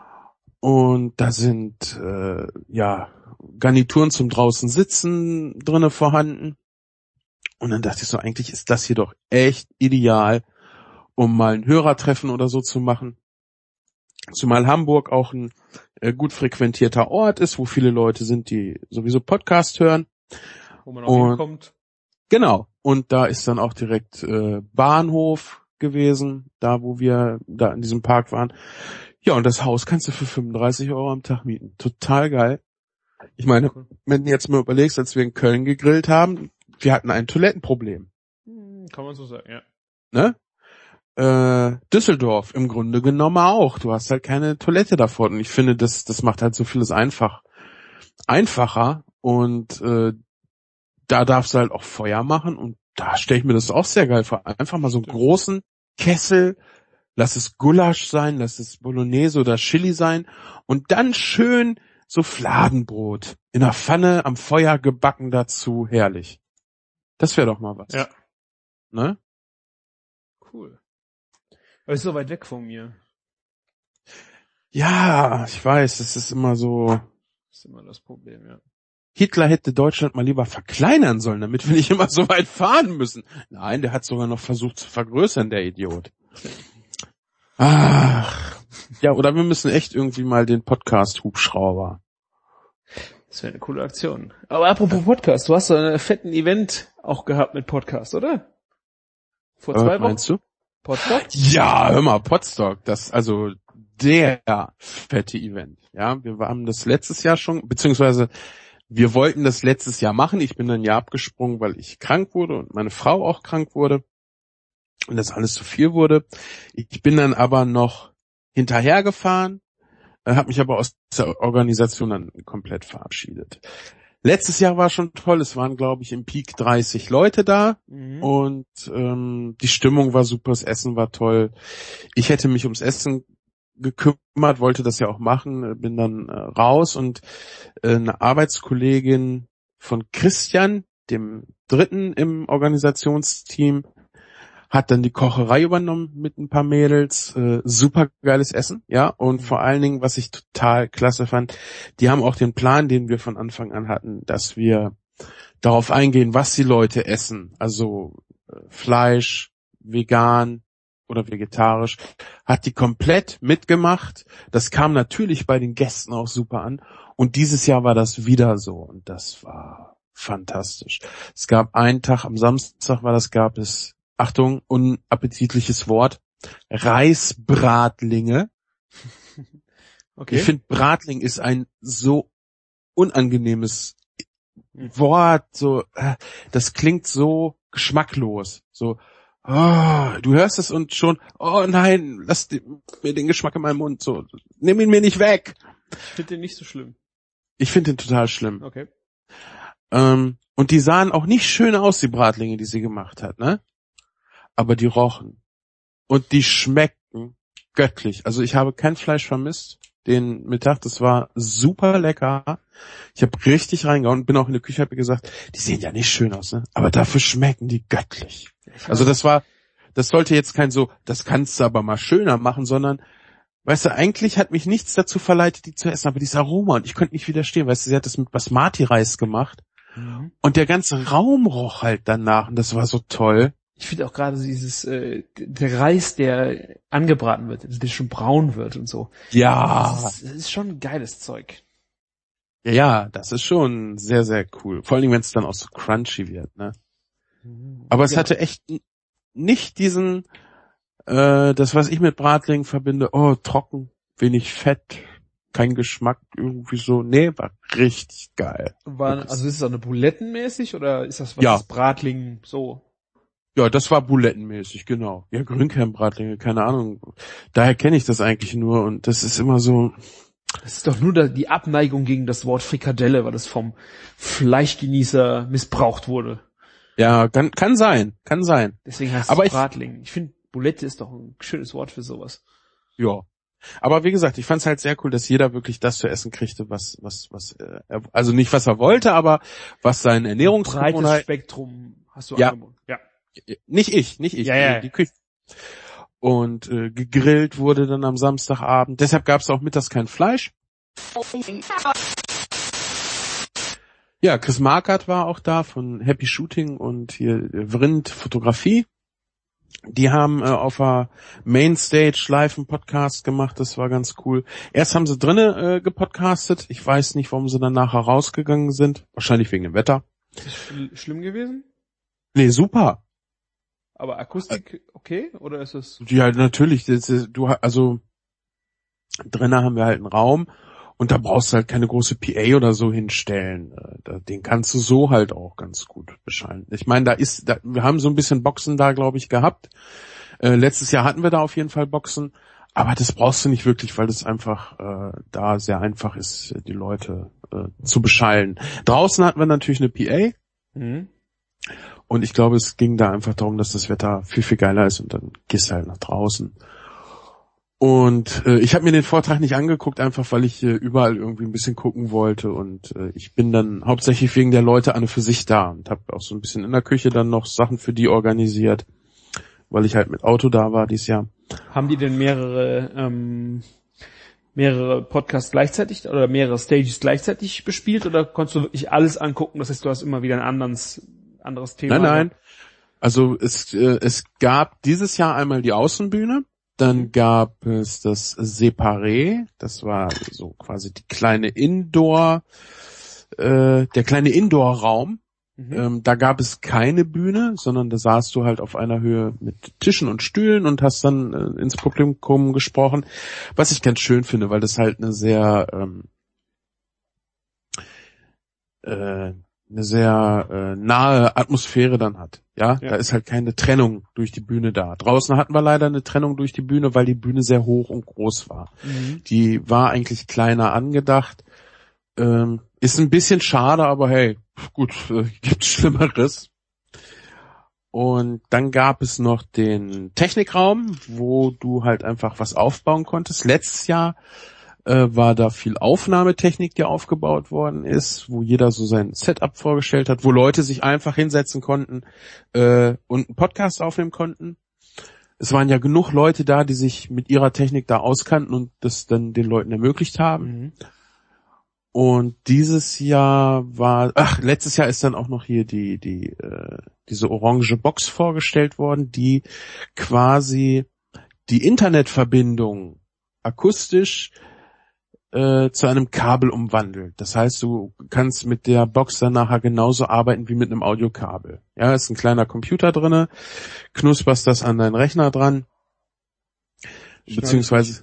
Und da sind, äh, ja, Garnituren zum draußen sitzen drinne vorhanden. Und dann dachte ich so, eigentlich ist das hier doch echt ideal, um mal ein Hörertreffen oder so zu machen. Zumal Hamburg auch ein äh, gut frequentierter Ort ist, wo viele Leute sind, die sowieso Podcast hören. Wo man auch hinkommt. Genau. Und da ist dann auch direkt äh, Bahnhof gewesen, da wo wir da in diesem Park waren. Ja, und das Haus kannst du für fünfunddreißig Euro am Tag mieten. Total geil. Ich meine, wenn du jetzt mal überlegst, als wir in Köln gegrillt haben, wir hatten ein Toilettenproblem. Kann man so sagen, ja. Ne? Äh, Düsseldorf im Grunde genommen auch. Du hast halt keine Toilette davor. Und ich finde, das das macht halt so vieles einfach einfacher. Und äh, da darfst du halt auch Feuer machen. Und da stelle ich mir das auch sehr geil vor. Einfach mal so einen großen Kessel, lass es Gulasch sein, lass es Bolognese oder Chili sein. Und dann schön so Fladenbrot in der Pfanne am Feuer gebacken dazu. Herrlich. Das wäre doch mal was. Ja. Ne? Cool. Aber ist so weit weg von mir. Ja, ich weiß, das ist immer so. Das ist immer das Problem, ja. Hitler hätte Deutschland mal lieber verkleinern sollen, damit wir nicht immer so weit fahren müssen. Nein, der hat sogar noch versucht zu vergrößern, der Idiot. Ach. Ja, oder wir müssen echt irgendwie mal den Podcast-Hubschrauber. Das wäre eine coole Aktion. Aber apropos Podcast, du hast so einen fetten Event auch gehabt mit Podcast, oder? Vor zwei Wochen. Meinst du? Podstock? Ja, hör mal, Podstock, das, also, der fette Event. Ja, wir haben das letztes Jahr schon, beziehungsweise, wir wollten das letztes Jahr machen. Ich bin dann ja abgesprungen, weil ich krank wurde und meine Frau auch krank wurde. Und das alles zu viel wurde. Ich bin dann aber noch hinterhergefahren, äh, habe mich aber aus der Organisation dann komplett verabschiedet. Letztes Jahr war schon toll, es waren glaube ich im Peak dreißig Leute da mhm. und ähm, die Stimmung war super, das Essen war toll. Ich hätte mich ums Essen gekümmert, wollte das ja auch machen, bin dann äh, raus und äh, eine Arbeitskollegin von Christian, dem Dritten im Organisationsteam, hat dann die Kocherei übernommen mit ein paar Mädels. Äh, super geiles Essen, ja. Und vor allen Dingen, was ich total klasse fand, die haben auch den Plan, den wir von Anfang an hatten, dass wir darauf eingehen, was die Leute essen. Also äh, Fleisch, vegan oder vegetarisch, hat die komplett mitgemacht. Das kam natürlich bei den Gästen auch super an. Und dieses Jahr war das wieder so. Und das war fantastisch. Es gab einen Tag, am Samstag war das, gab es Achtung, unappetitliches Wort, Reisbratlinge. Okay. Ich finde, Bratling ist ein so unangenehmes Wort, so, das klingt so geschmacklos, so, oh, du hörst es und schon, oh nein, lass mir den Geschmack in meinem Mund, so, nimm ihn mir nicht weg. Ich finde den nicht so schlimm. Ich finde den total schlimm. Okay. Ähm, und die sahen auch nicht schön aus, die Bratlinge, die sie gemacht hat, ne? Aber die rochen. Und die schmeckten göttlich. Also ich habe kein Fleisch vermisst. Den Mittag, das war super lecker. Ich habe richtig reingehauen und bin auch in der Küche, habe gesagt, die sehen ja nicht schön aus, ne? Aber dafür schmecken die göttlich. Also das war, das sollte jetzt kein so, das kannst du aber mal schöner machen, sondern, weißt du, eigentlich hat mich nichts dazu verleitet, die zu essen, aber dieses Aroma, und ich konnte nicht widerstehen, weißt du, sie hat das mit Basmati-Reis gemacht mhm. und der ganze Raum roch halt danach und das war so toll. Ich finde auch gerade dieses, äh, der Reis, der angebraten wird, der schon braun wird und so. Ja. Das ist, das ist schon ein geiles Zeug. Ja, ja, das ist schon sehr, sehr cool. Vor allem, wenn es dann auch so crunchy wird, ne? Mhm. Aber es ja. hatte echt nicht diesen, äh, das, was ich mit Bratling verbinde, oh, trocken, wenig Fett, kein Geschmack, irgendwie so. Nee, war richtig geil. War, also ist es auch eine Bulettenmäßig oder ist das was ja. das Bratling so? Ja, das war bulettenmäßig, genau. Ja, Grünkernbratlinge, keine Ahnung. Daher kenne ich das eigentlich nur und das ist immer so. Das ist doch nur die Abneigung gegen das Wort Frikadelle, weil das vom Fleischgenießer missbraucht wurde. Ja, kann, kann sein, kann sein. Deswegen heißt aber es Bratling. Ich, ich finde, Bulette ist doch ein schönes Wort für sowas. Ja. Aber wie gesagt, ich fand es halt sehr cool, dass jeder wirklich das zu essen kriegte, was, was, was, äh, also nicht was er wollte, aber was sein Ernährungsgewohnheit. Breites Spektrum hast du ja. angeboten. Ja. Nicht ich, nicht ich, ja, ja. die Küche. Und äh, gegrillt wurde dann am Samstagabend. Deshalb gab es auch mittags kein Fleisch. Ja, Chris Markert war auch da von Happy Shooting und hier Vrind Fotografie. Die haben äh, auf der Mainstage live einen Podcast gemacht, das war ganz cool. Erst haben sie drinnen äh, gepodcastet. Ich weiß nicht, warum sie dann nachher rausgegangen sind. Wahrscheinlich wegen dem Wetter. Ist das schl- schlimm gewesen? Nee, super. Aber Akustik okay oder ist es? Ja, natürlich. Das ist, du also drinnen haben wir halt einen Raum und da brauchst du halt keine große P A oder so hinstellen. Den kannst du so halt auch ganz gut beschallen. Ich meine, da ist, da, wir haben so ein bisschen Boxen da, glaube ich, gehabt. Äh, letztes Jahr hatten wir da auf jeden Fall Boxen, aber das brauchst du nicht wirklich, weil das einfach äh, da sehr einfach ist, die Leute äh, zu beschallen. Draußen hatten wir natürlich eine P A. Mhm. Und ich glaube, es ging da einfach darum, dass das Wetter viel, viel geiler ist und dann gehst du halt nach draußen. Und äh, ich habe mir den Vortrag nicht angeguckt, einfach weil ich äh, überall irgendwie ein bisschen gucken wollte. Und äh, ich bin dann hauptsächlich wegen der Leute an und für sich da und habe auch so ein bisschen in der Küche dann noch Sachen für die organisiert, weil ich halt mit Auto da war dieses Jahr. Haben die denn mehrere ähm, mehrere Podcasts gleichzeitig oder mehrere Stages gleichzeitig bespielt oder konntest du wirklich alles angucken? Das heißt, du hast immer wieder ein anderes anderes Thema. Nein, nein. Also es äh, es gab dieses Jahr einmal die Außenbühne, dann gab es das Separé, das war so quasi die kleine Indoor, äh, der kleine Indoor-Raum. Mhm. Ähm, da gab es keine Bühne, sondern da saßt du halt auf einer Höhe mit Tischen und Stühlen und hast dann äh, ins Publikum gesprochen, was ich ganz schön finde, weil das halt eine sehr ähm, äh, eine sehr äh, nahe Atmosphäre dann hat. Ja? Ja. Da ist halt keine Trennung durch die Bühne da. Draußen hatten wir leider eine Trennung durch die Bühne, weil die Bühne sehr hoch und groß war. Mhm. Die war eigentlich kleiner angedacht. Ähm, ist ein bisschen schade, aber hey, gut, äh, gibt's Schlimmeres. Und dann gab es noch den Technikraum, wo du halt einfach was aufbauen konntest. Letztes Jahr äh, war da viel Aufnahmetechnik, die aufgebaut worden ist, wo jeder so sein Setup vorgestellt hat, wo Leute sich einfach hinsetzen konnten äh, und einen Podcast aufnehmen konnten. Es waren ja genug Leute da, die sich mit ihrer Technik da auskannten und das dann den Leuten ermöglicht haben. Mhm. Und dieses Jahr war, ach, letztes Jahr ist dann auch noch hier die, die, äh, diese orange Box vorgestellt worden, die quasi die Internetverbindung akustisch äh, zu einem Kabel umwandelt. Das heißt, du kannst mit der Box dann nachher genauso arbeiten wie mit einem Audiokabel. Ja, ist ein kleiner Computer drinne, knusperst das an deinen Rechner dran, beziehungsweise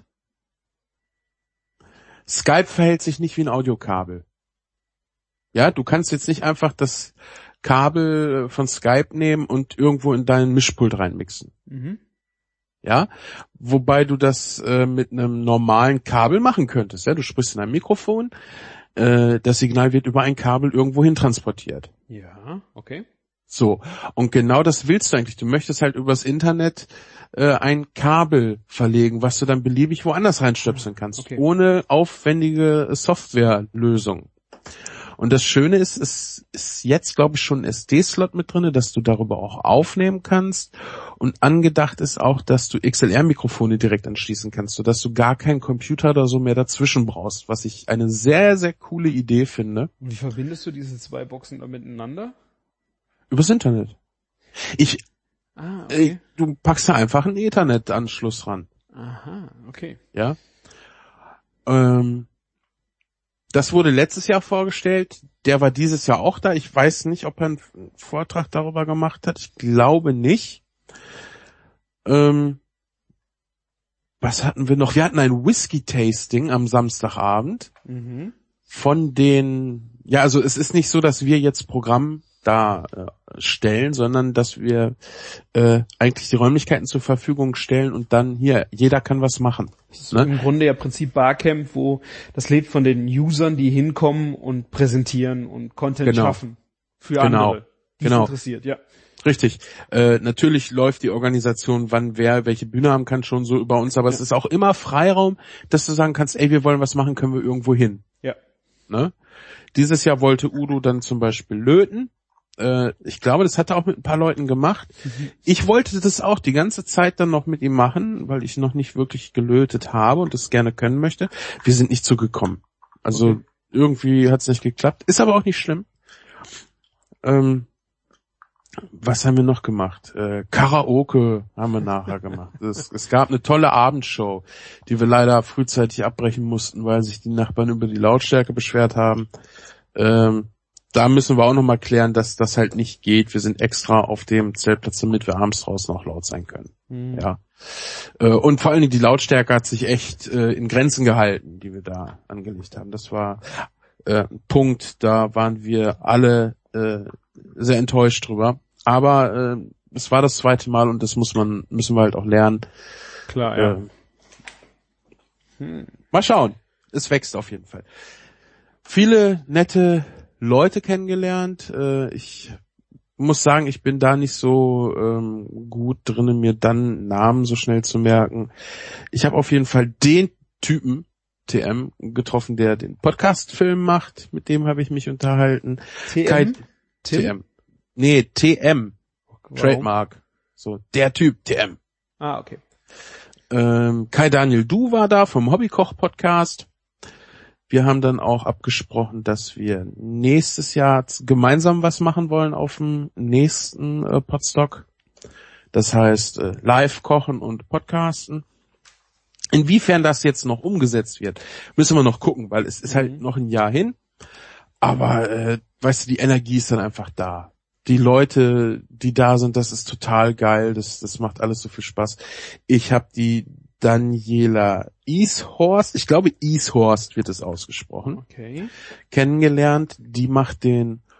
Skype verhält sich nicht wie ein Audiokabel. Ja, du kannst jetzt nicht einfach das Kabel von Skype nehmen und irgendwo in deinen Mischpult reinmixen. Mhm. Ja, wobei du das äh, mit einem normalen Kabel machen könntest. Ja, du sprichst in ein Mikrofon, äh, das Signal wird über ein Kabel irgendwo hin transportiert. Ja, okay. So, und genau das willst du eigentlich. Du möchtest halt übers Internet äh, ein Kabel verlegen, was du dann beliebig woanders reinstöpseln kannst, Okay. ohne aufwendige Softwarelösung. Und das Schöne ist, es ist jetzt, glaube ich, schon ein S D-Slot mit drinne, dass du darüber auch aufnehmen kannst. Und angedacht ist auch, dass du X L R-Mikrofone direkt anschließen kannst, sodass du gar keinen Computer oder so mehr dazwischen brauchst, was ich eine sehr, sehr coole Idee finde. Und wie verbindest du diese zwei Boxen da miteinander? Übers Internet. Ich, Ah, äh, okay. du packst da einfach einen Ethernet-Anschluss ran. Aha, okay. Ja. Ähm, das wurde letztes Jahr vorgestellt. Der war dieses Jahr auch da. Ich weiß nicht, ob er einen Vortrag darüber gemacht hat. Ich glaube nicht. Ähm, was hatten wir noch? Wir hatten ein Whisky-Tasting am Samstagabend Mhm. von den, ja, also es ist nicht so, dass wir jetzt Programm da äh, stellen, sondern dass wir äh, eigentlich die Räumlichkeiten zur Verfügung stellen und dann hier, jeder kann was machen. Das ist Ne? im Grunde ja Prinzip Barcamp, wo das lebt von den Usern, die hinkommen und präsentieren und Content Genau. schaffen für Genau. andere, die Genau. es interessiert, ja. Richtig. Äh, natürlich läuft die Organisation, wann wer welche Bühne haben kann, schon so über uns, aber Ja. es ist auch immer Freiraum, dass du sagen kannst, ey, wir wollen was machen, können wir irgendwo hin. Ja. Ne? Dieses Jahr wollte Udo dann zum Beispiel löten. Äh, ich glaube, das hat er auch mit ein paar Leuten gemacht. Mhm. Ich wollte das auch die ganze Zeit dann noch mit ihm machen, weil ich noch nicht wirklich gelötet habe und das gerne können möchte. Wir sind nicht zugekommen. Also Okay. irgendwie hat es nicht geklappt. Ist aber auch nicht schlimm. Ähm, was haben wir noch gemacht? Äh, Karaoke haben wir nachher gemacht. Es, es gab eine tolle Abendshow, die wir leider frühzeitig abbrechen mussten, weil sich die Nachbarn über die Lautstärke beschwert haben. Ähm, da müssen wir auch nochmal klären, dass das halt nicht geht. Wir sind extra auf dem Zeltplatz, damit wir abends draußen auch laut sein können. Mhm. Ja. Äh, und vor allen Dingen die Lautstärke hat sich echt äh, in Grenzen gehalten, die wir da angelegt haben. Das war äh, ein Punkt, da waren wir alle äh, sehr enttäuscht drüber. Aber äh, es war das zweite Mal und das muss man, müssen wir halt auch lernen. Klar, ja. Äh, hm. Mal schauen. Es wächst auf jeden Fall. Viele nette Leute kennengelernt. Äh, ich muss sagen, ich bin da nicht so ähm, gut drin, mir dann Namen so schnell zu merken. Ich habe auf jeden Fall den Typen T M getroffen, der den Podcast-Film macht. Mit dem habe ich mich unterhalten. T M? Kai, Tim? T M. Nee, T M. Warum? Trademark. So, der Typ, T M. Ah, okay. Ähm, Kai Daniel Du war da vom Hobbykoch-Podcast. Wir haben dann auch abgesprochen, dass wir nächstes Jahr gemeinsam was machen wollen auf dem nächsten äh, Podstock. Das heißt, äh, live kochen und podcasten. Inwiefern das jetzt noch umgesetzt wird, müssen wir noch gucken, weil es ist Mhm. halt noch ein Jahr hin. Aber, äh, weißt du, die Energie ist dann einfach da. Die Leute, die da sind, das ist total geil. Das, das macht alles so viel Spaß. Ich habe die Daniela Ishorst, ich glaube Ishorst wird es ausgesprochen, Okay. kennengelernt. Die macht den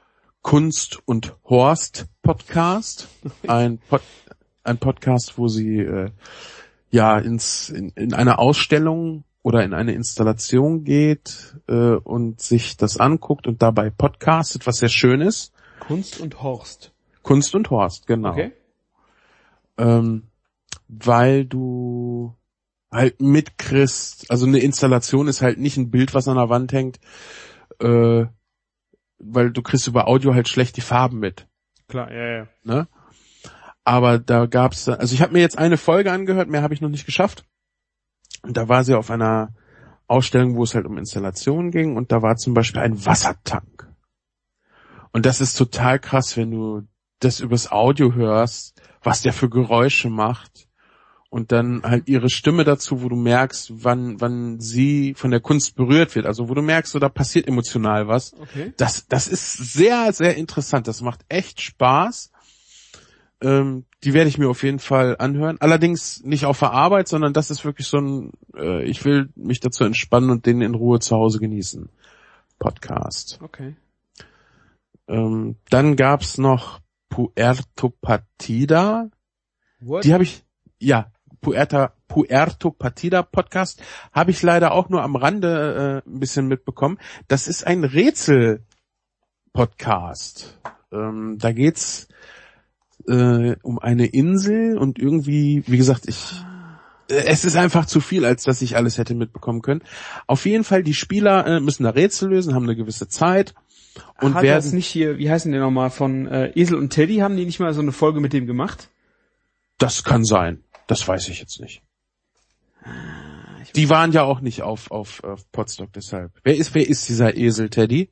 Kunst und Horst Podcast, ein Pod, ein Podcast, wo sie äh, ja ins in, in eine Ausstellung oder in eine Installation geht äh, und sich das anguckt und dabei podcastet, was sehr schön ist. Kunst und Horst. Kunst und Horst, genau. Okay. Ähm, weil du halt mitkriegst, also eine Installation ist halt nicht ein Bild, was an der Wand hängt, äh, weil du kriegst über Audio halt schlecht die Farben mit. Klar, ja, ja. Ne? Aber da gab's, also ich habe mir jetzt eine Folge angehört, mehr habe ich noch nicht geschafft. Und da war sie auf einer Ausstellung, wo es halt um Installationen ging und da war zum Beispiel ein Wassertank. Und das ist total krass, wenn du das übers Audio hörst, was der für Geräusche macht und dann halt ihre Stimme dazu, wo du merkst, wann wann sie von der Kunst berührt wird, also wo du merkst, so da passiert emotional was. Okay. Das das ist sehr, sehr interessant, das macht echt Spaß. Ähm, die werde ich mir auf jeden Fall anhören. Allerdings nicht auf der Arbeit, sondern das ist wirklich so ein, äh, ich will mich dazu entspannen und den in Ruhe zu Hause genießen. Podcast. Okay. Ähm, dann gab's noch Puerto Partida. What? Die habe ich, ja, Puerto, Puerto Partida Podcast habe ich leider auch nur am Rande äh, ein bisschen mitbekommen. Das ist ein Rätsel-Podcast. Ähm, da geht's äh, um eine Insel und irgendwie, wie gesagt, ich äh, es ist einfach zu viel, als dass ich alles hätte mitbekommen können. Auf jeden Fall, die Spieler äh, müssen da Rätsel lösen, haben eine gewisse Zeit. Und Hat werden das nicht hier, wie heißen die nochmal, von äh, Esel und Teddy, haben die nicht mal so eine Folge mit dem gemacht? Das kann sein. Das weiß ich jetzt nicht. Die waren ja auch nicht auf auf, auf Podstock, deshalb. Wer ist wer ist dieser Esel Teddy?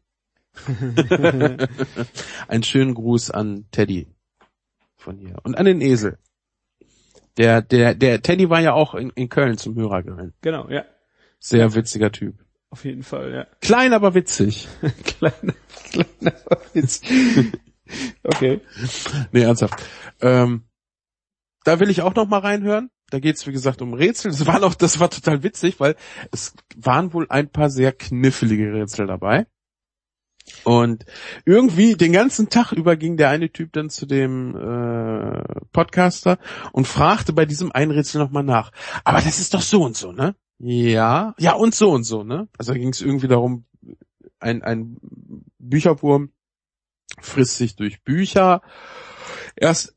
Einen schönen Gruß an Teddy von hier und an den Esel. Der der der Teddy war ja auch in, in Köln zum Hörergrillen. Genau, ja. Sehr witziger Typ. Auf jeden Fall, ja. Klein, aber witzig. kleiner, kleiner Witz. Okay. Nee, ernsthaft. Ähm, da will ich auch noch mal reinhören. Da geht's, wie gesagt, um Rätsel. Das war noch, das war total witzig, weil es waren wohl ein paar sehr knifflige Rätsel dabei. Und irgendwie den ganzen Tag über ging der eine Typ dann zu dem äh, Podcaster und fragte bei diesem einen Rätsel nochmal nach. Aber das ist doch so und so, ne? Ja, ja und so und so, ne? Also da ging es irgendwie darum, ein, ein Bücherwurm frisst sich durch Bücher. Erst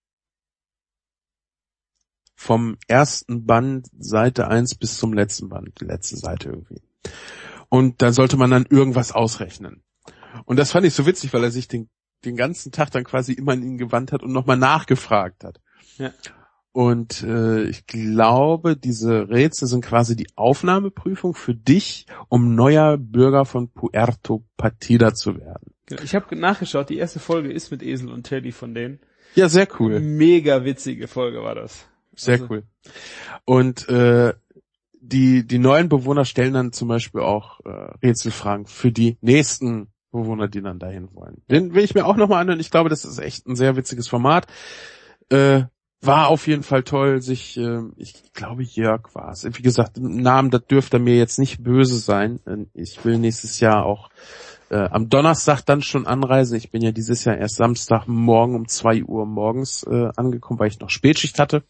vom ersten Band, Seite eins bis zum letzten Band, die letzte Seite irgendwie. Und da sollte man dann irgendwas ausrechnen. Und das fand ich so witzig, weil er sich den, den ganzen Tag dann quasi immer an ihn gewandt hat und nochmal nachgefragt hat. Ja. Und äh, ich glaube, diese Rätsel sind quasi die Aufnahmeprüfung für dich, um neuer Bürger von Puerto Partida zu werden. Genau. Ich habe nachgeschaut, die erste Folge ist mit Esel und Teddy von denen. Ja, sehr cool. Mega witzige Folge war das. Sehr also. cool. Und äh, die die neuen Bewohner stellen dann zum Beispiel auch äh, Rätselfragen für die nächsten Bewohner, die dann dahin wollen. Den will ich mir auch nochmal anhören. Ich glaube, das ist echt ein sehr witziges Format. Äh, war auf jeden Fall toll, sich, äh, ich glaube Jörg war es. Wie gesagt, im Namen, das dürfte mir jetzt nicht böse sein. Ich will nächstes Jahr auch äh, am Donnerstag dann schon anreisen. Ich bin ja dieses Jahr erst Samstagmorgen um zwei Uhr morgens äh, angekommen, weil ich noch Spätschicht hatte.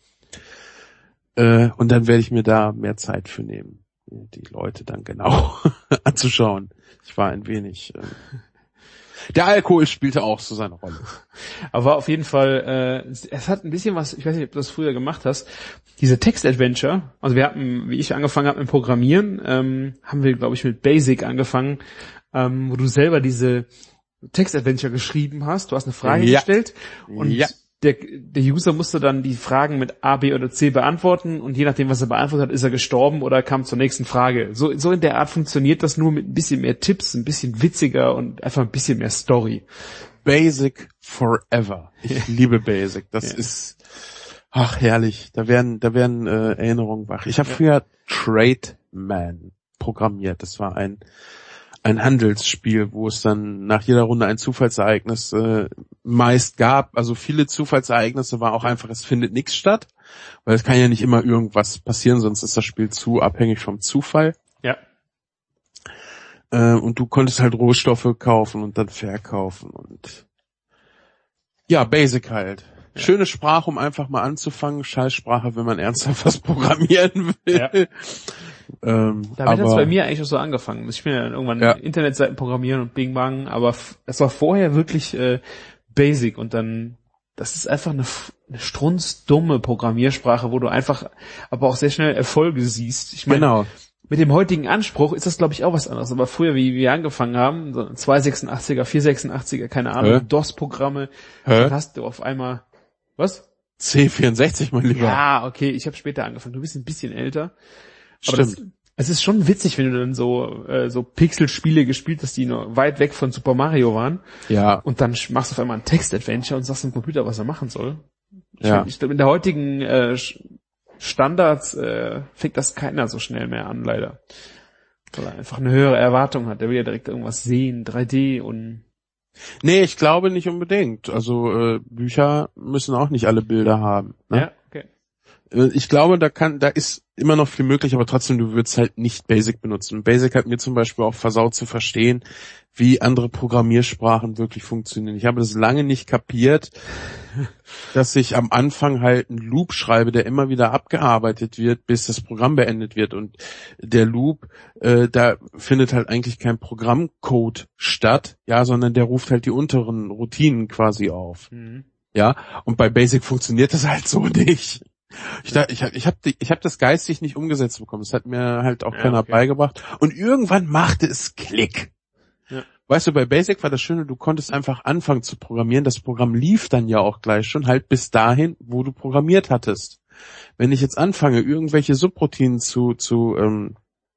Äh, und dann werde ich mir da mehr Zeit für nehmen, die Leute dann genau anzuschauen. Ich war ein wenig... Äh, Der Alkohol spielte auch so seine Rolle. Aber auf jeden Fall, äh, es hat ein bisschen was, ich weiß nicht, ob du das früher gemacht hast, diese Text-Adventure, also wir hatten, wie ich angefangen habe mit Programmieren, ähm, haben wir, glaube ich, mit Basic angefangen, ähm, wo du selber diese Text-Adventure geschrieben hast, du hast eine Frage ja. gestellt und ja. der, der User musste dann die Fragen mit A, B oder C beantworten und je nachdem, was er beantwortet hat, ist er gestorben oder kam zur nächsten Frage. So, so in der Art funktioniert das nur mit ein bisschen mehr Tipps, ein bisschen witziger und einfach ein bisschen mehr Story. Basic forever. Ich ja. liebe Basic. Das ja. ist, ach herrlich. Da werden, da werden äh, Erinnerungen wach. Ich habe ja. früher Trademan programmiert. Das war ein ein Handelsspiel, wo es dann nach jeder Runde ein Zufallsereignis äh, meist gab. Also viele Zufallsereignisse war auch einfach, es findet nichts statt, weil es kann ja nicht immer irgendwas passieren, sonst ist das Spiel zu abhängig vom Zufall. Ja. Äh, und du konntest halt Rohstoffe kaufen und dann verkaufen und ja, Basic halt. Ja. Schöne Sprache, um einfach mal anzufangen. Scheißsprache, wenn man ernsthaft was programmieren will. Ja. Ähm, Damit hat es bei mir eigentlich auch so angefangen. Ich bin ja dann irgendwann ja. Internetseiten programmieren und Bing Bang, aber es war vorher wirklich äh, Basic und dann, das ist einfach eine, eine strunzdumme Programmiersprache, wo du einfach aber auch sehr schnell Erfolge siehst. Ich meine, genau. Mit dem heutigen Anspruch ist das, glaube ich, auch was anderes. Aber früher, wie wir angefangen haben, so zwei sechsundachtziger, vier sechsundachtziger, keine Ahnung, Hä? DOS-Programme, dann hast du auf einmal, was? C vierundsechzig, mein Lieber. Ja, okay, ich habe später angefangen. Du bist ein bisschen älter. Aber Stimmt. Das, es ist schon witzig, wenn du dann so äh, so Pixel-Spiele gespielt hast, die noch weit weg von Super Mario waren. Ja. Und dann machst du auf einmal ein Text-Adventure und sagst dem Computer, was er machen soll. Ich ja. Mein, ich glaube, in der heutigen äh, Standards äh, fängt das keiner so schnell mehr an, leider. Weil er einfach eine höhere Erwartung hat. Der will ja direkt irgendwas sehen, drei D und... Nee, ich glaube nicht unbedingt. Also äh, Bücher müssen auch nicht alle Bilder haben. Ne? Ja, okay. Ich glaube, da kann, da ist immer noch viel möglich, aber trotzdem, du würdest halt nicht Basic benutzen. Basic hat mir zum Beispiel auch versaut zu verstehen, wie andere Programmiersprachen wirklich funktionieren. Ich habe das lange nicht kapiert, dass ich am Anfang halt einen Loop schreibe, der immer wieder abgearbeitet wird, bis das Programm beendet wird. Und der Loop, äh, da findet halt eigentlich kein Programmcode statt, ja, sondern der ruft halt die unteren Routinen quasi auf. Mhm. Ja, und bei Basic funktioniert das halt so nicht. Ich, da, ich, ich habe ich hab das geistig nicht umgesetzt bekommen. Das hat mir halt auch ja, keiner okay. beigebracht. Und irgendwann machte es Klick. Ja. Weißt du, bei Basic war das Schöne, du konntest einfach anfangen zu programmieren. Das Programm lief dann ja auch gleich schon halt bis dahin, wo du programmiert hattest. Wenn ich jetzt anfange, irgendwelche Subroutinen zu zu ähm,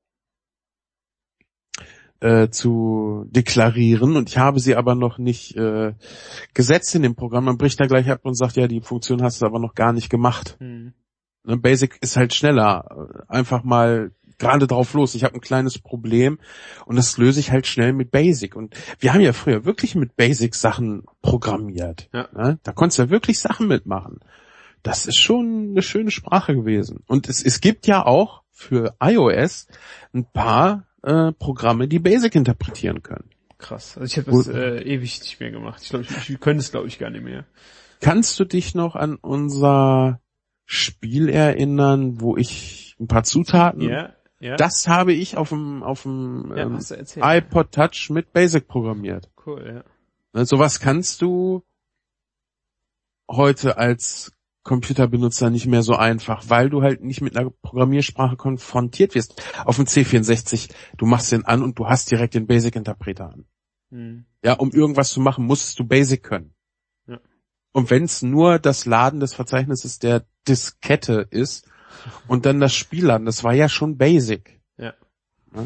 äh, zu deklarieren und ich habe sie aber noch nicht äh, gesetzt in dem Programm, dann bricht er gleich ab und sagt, ja, die Funktion hast du aber noch gar nicht gemacht. Hm. Basic ist halt schneller. Einfach mal gerade drauf los. Ich habe ein kleines Problem und das löse ich halt schnell mit Basic. Und wir haben ja früher wirklich mit Basic Sachen programmiert. Ja. Ne? Da konntest du ja wirklich Sachen mitmachen. Das ist schon eine schöne Sprache gewesen. Und es, es gibt ja auch für iOS ein paar äh, Programme, die Basic interpretieren können. Krass. Also ich habe das äh, ewig nicht mehr gemacht. Ich glaube, ich, ich könnte es glaube ich gar nicht mehr. Kannst du dich noch an unser Spiel erinnern, wo ich ein paar Zutaten... Ja, ja. Das habe ich auf dem auf dem ja, ähm, iPod Touch mit Basic programmiert. Cool, ja. Ne, sowas kannst du heute als Computerbenutzer nicht mehr so einfach, weil du halt nicht mit einer Programmiersprache konfrontiert wirst. Auf dem C vierundsechzig, du machst den an und du hast direkt den Basic-Interpreter an. Hm. Ja, um irgendwas zu machen, musst du Basic können. Ja. Und wenn es nur das Laden des Verzeichnisses der Diskette ist und dann das Spiel laden, das war ja schon Basic. Ja. Ja.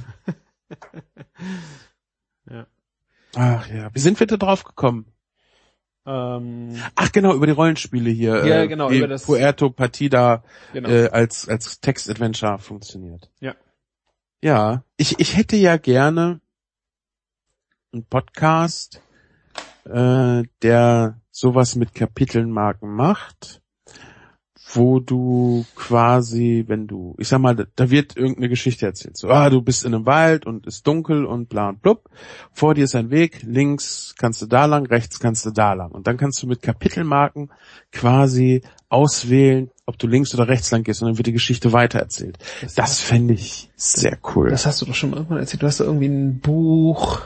Ja. Ach ja, wie sind wir da drauf gekommen? Ähm, Ach genau, über die Rollenspiele hier. Ja, äh, genau. Wie über das Puerto Partida genau. äh, als als Text-Adventure funktioniert. Ja. Ja, ich ich hätte ja gerne einen Podcast, äh, der sowas mit Kapitelmarken macht, wo du quasi, wenn du, ich sag mal, da wird irgendeine Geschichte erzählt. So, ah, du bist in einem Wald und ist dunkel und bla und blub. Vor dir ist ein Weg, links kannst du da lang, rechts kannst du da lang. Und dann kannst du mit Kapitelmarken quasi auswählen, ob du links oder rechts lang gehst und dann wird die Geschichte weitererzählt. Das, das fände ich sehr cool. Das hast du doch schon mal irgendwann erzählt. Du hast da irgendwie ein Buch,